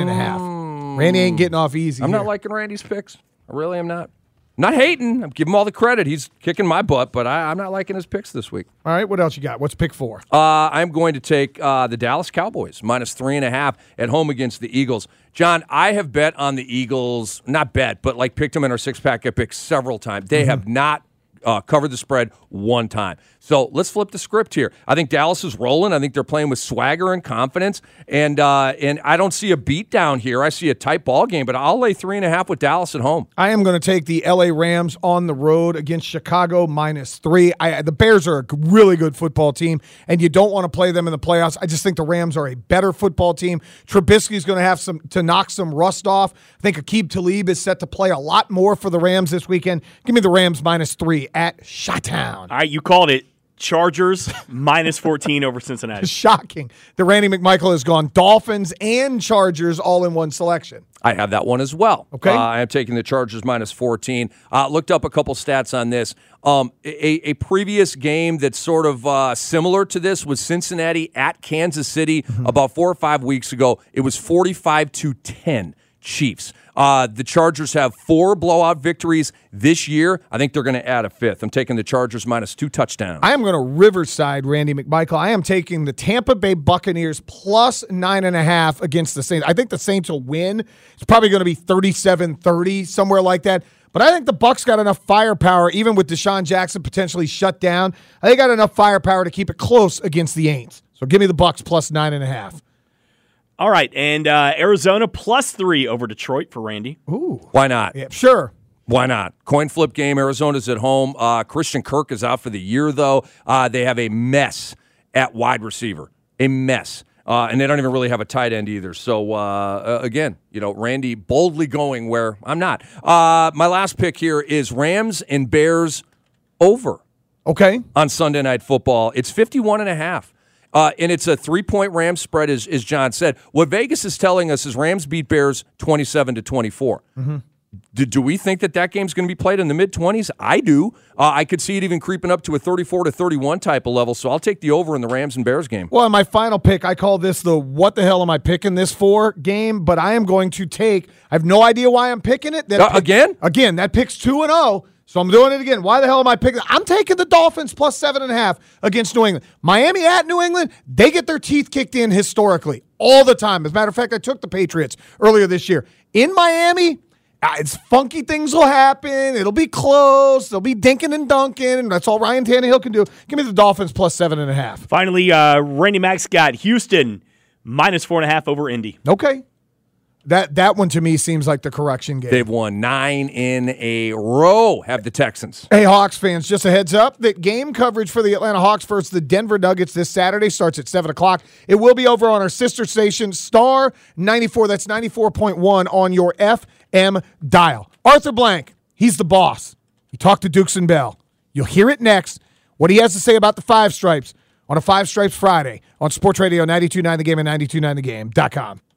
-9.5. Randy ain't getting off easy. I'm not liking Randy's picks. I really am not. Not hating. I'm giving him all the credit. He's kicking my butt, but I'm not liking his picks this week. All right, what else you got? What's pick 4? I'm going to take the Dallas Cowboys, -3.5 at home against the Eagles. John, I have bet on the Eagles, not bet, but like picked them in our six-pack epic several times. They have not covered the spread one time. So let's flip the script here. I think Dallas is rolling. I think they're playing with swagger and confidence. And I don't see a beat down here. I see a tight ball game, but I'll lay 3.5 with Dallas at home. I am going to take the LA Rams on the road against Chicago -3. The Bears are a really good football team, and you don't want to play them in the playoffs. I just think the Rams are a better football team. Trubisky's going to have to knock some rust off. I think Aqib Talib is set to play a lot more for the Rams this weekend. Give me the Rams -3 at Chi-Town. All right, you called it. Chargers -14 over Cincinnati. Shocking. The Randy McMichael has gone Dolphins and Chargers all in one selection. I have that one as well. Okay. I am taking the Chargers -14. Looked up a couple stats on this. A previous game that's sort of similar to this was Cincinnati at Kansas City about 4 or 5 weeks ago. It was 45-10 Chiefs. The Chargers have 4 blowout victories this year. I think they're going to add a 5th. I'm taking the Chargers -2 touchdowns. I am going to Riverside Randy McMichael. I am taking the Tampa Bay Buccaneers +9.5 against the Saints. I think the Saints will win. It's probably going to be 37-30, somewhere like that. But I think the Bucs got enough firepower, even with Deshaun Jackson potentially shut down. I think they got enough firepower to keep it close against the Aints. So give me the Bucs +9.5. All right, and Arizona +3 over Detroit for Randy. Ooh. Why not? Yeah, sure. Why not? Coin flip game. Arizona's at home. Christian Kirk is out for the year, though. They have a mess at wide receiver. A mess. And they don't even really have a tight end either. So, again, Randy boldly going where I'm not. My last pick here is Rams and Bears over. Okay. On Sunday Night Football. It's 51.5. And it's a 3-point Rams spread, as John said. What Vegas is telling us is Rams beat Bears 27-24. Do we think that game's going to be played in the mid-20s? I do. I could see it even creeping up to a 34-31 type of level, so I'll take the over in the Rams and Bears game. Well, in my final pick, I call this the what the hell am I picking this for game, but I am going to take – I have no idea why I'm picking it. Again? Again, that pick's 2-0. So I'm doing it again. Why the hell am I picking? I'm taking the Dolphins +7.5 against New England. Miami at New England, they get their teeth kicked in historically all the time. As a matter of fact, I took the Patriots earlier this year. In Miami, it's funky things will happen. It'll be close. They'll be dinking and dunking, and that's all Ryan Tannehill can do. Give me the Dolphins +7.5. Finally, Randy Mack's got Houston -4.5 over Indy. Okay. That one to me seems like the correction game. They've won 9 in a row, have the Texans. Hey, Hawks fans, just a heads up that game coverage for the Atlanta Hawks versus the Denver Nuggets this Saturday starts at 7 o'clock. It will be over on our sister station, Star 94. That's 94.1 on your FM dial. Arthur Blank, he's the boss. He talked to Dukes and Bell. You'll hear it next, what he has to say about the Five Stripes on a Five Stripes Friday on Sports Radio 92.9 The Game and 92.9thegame.com.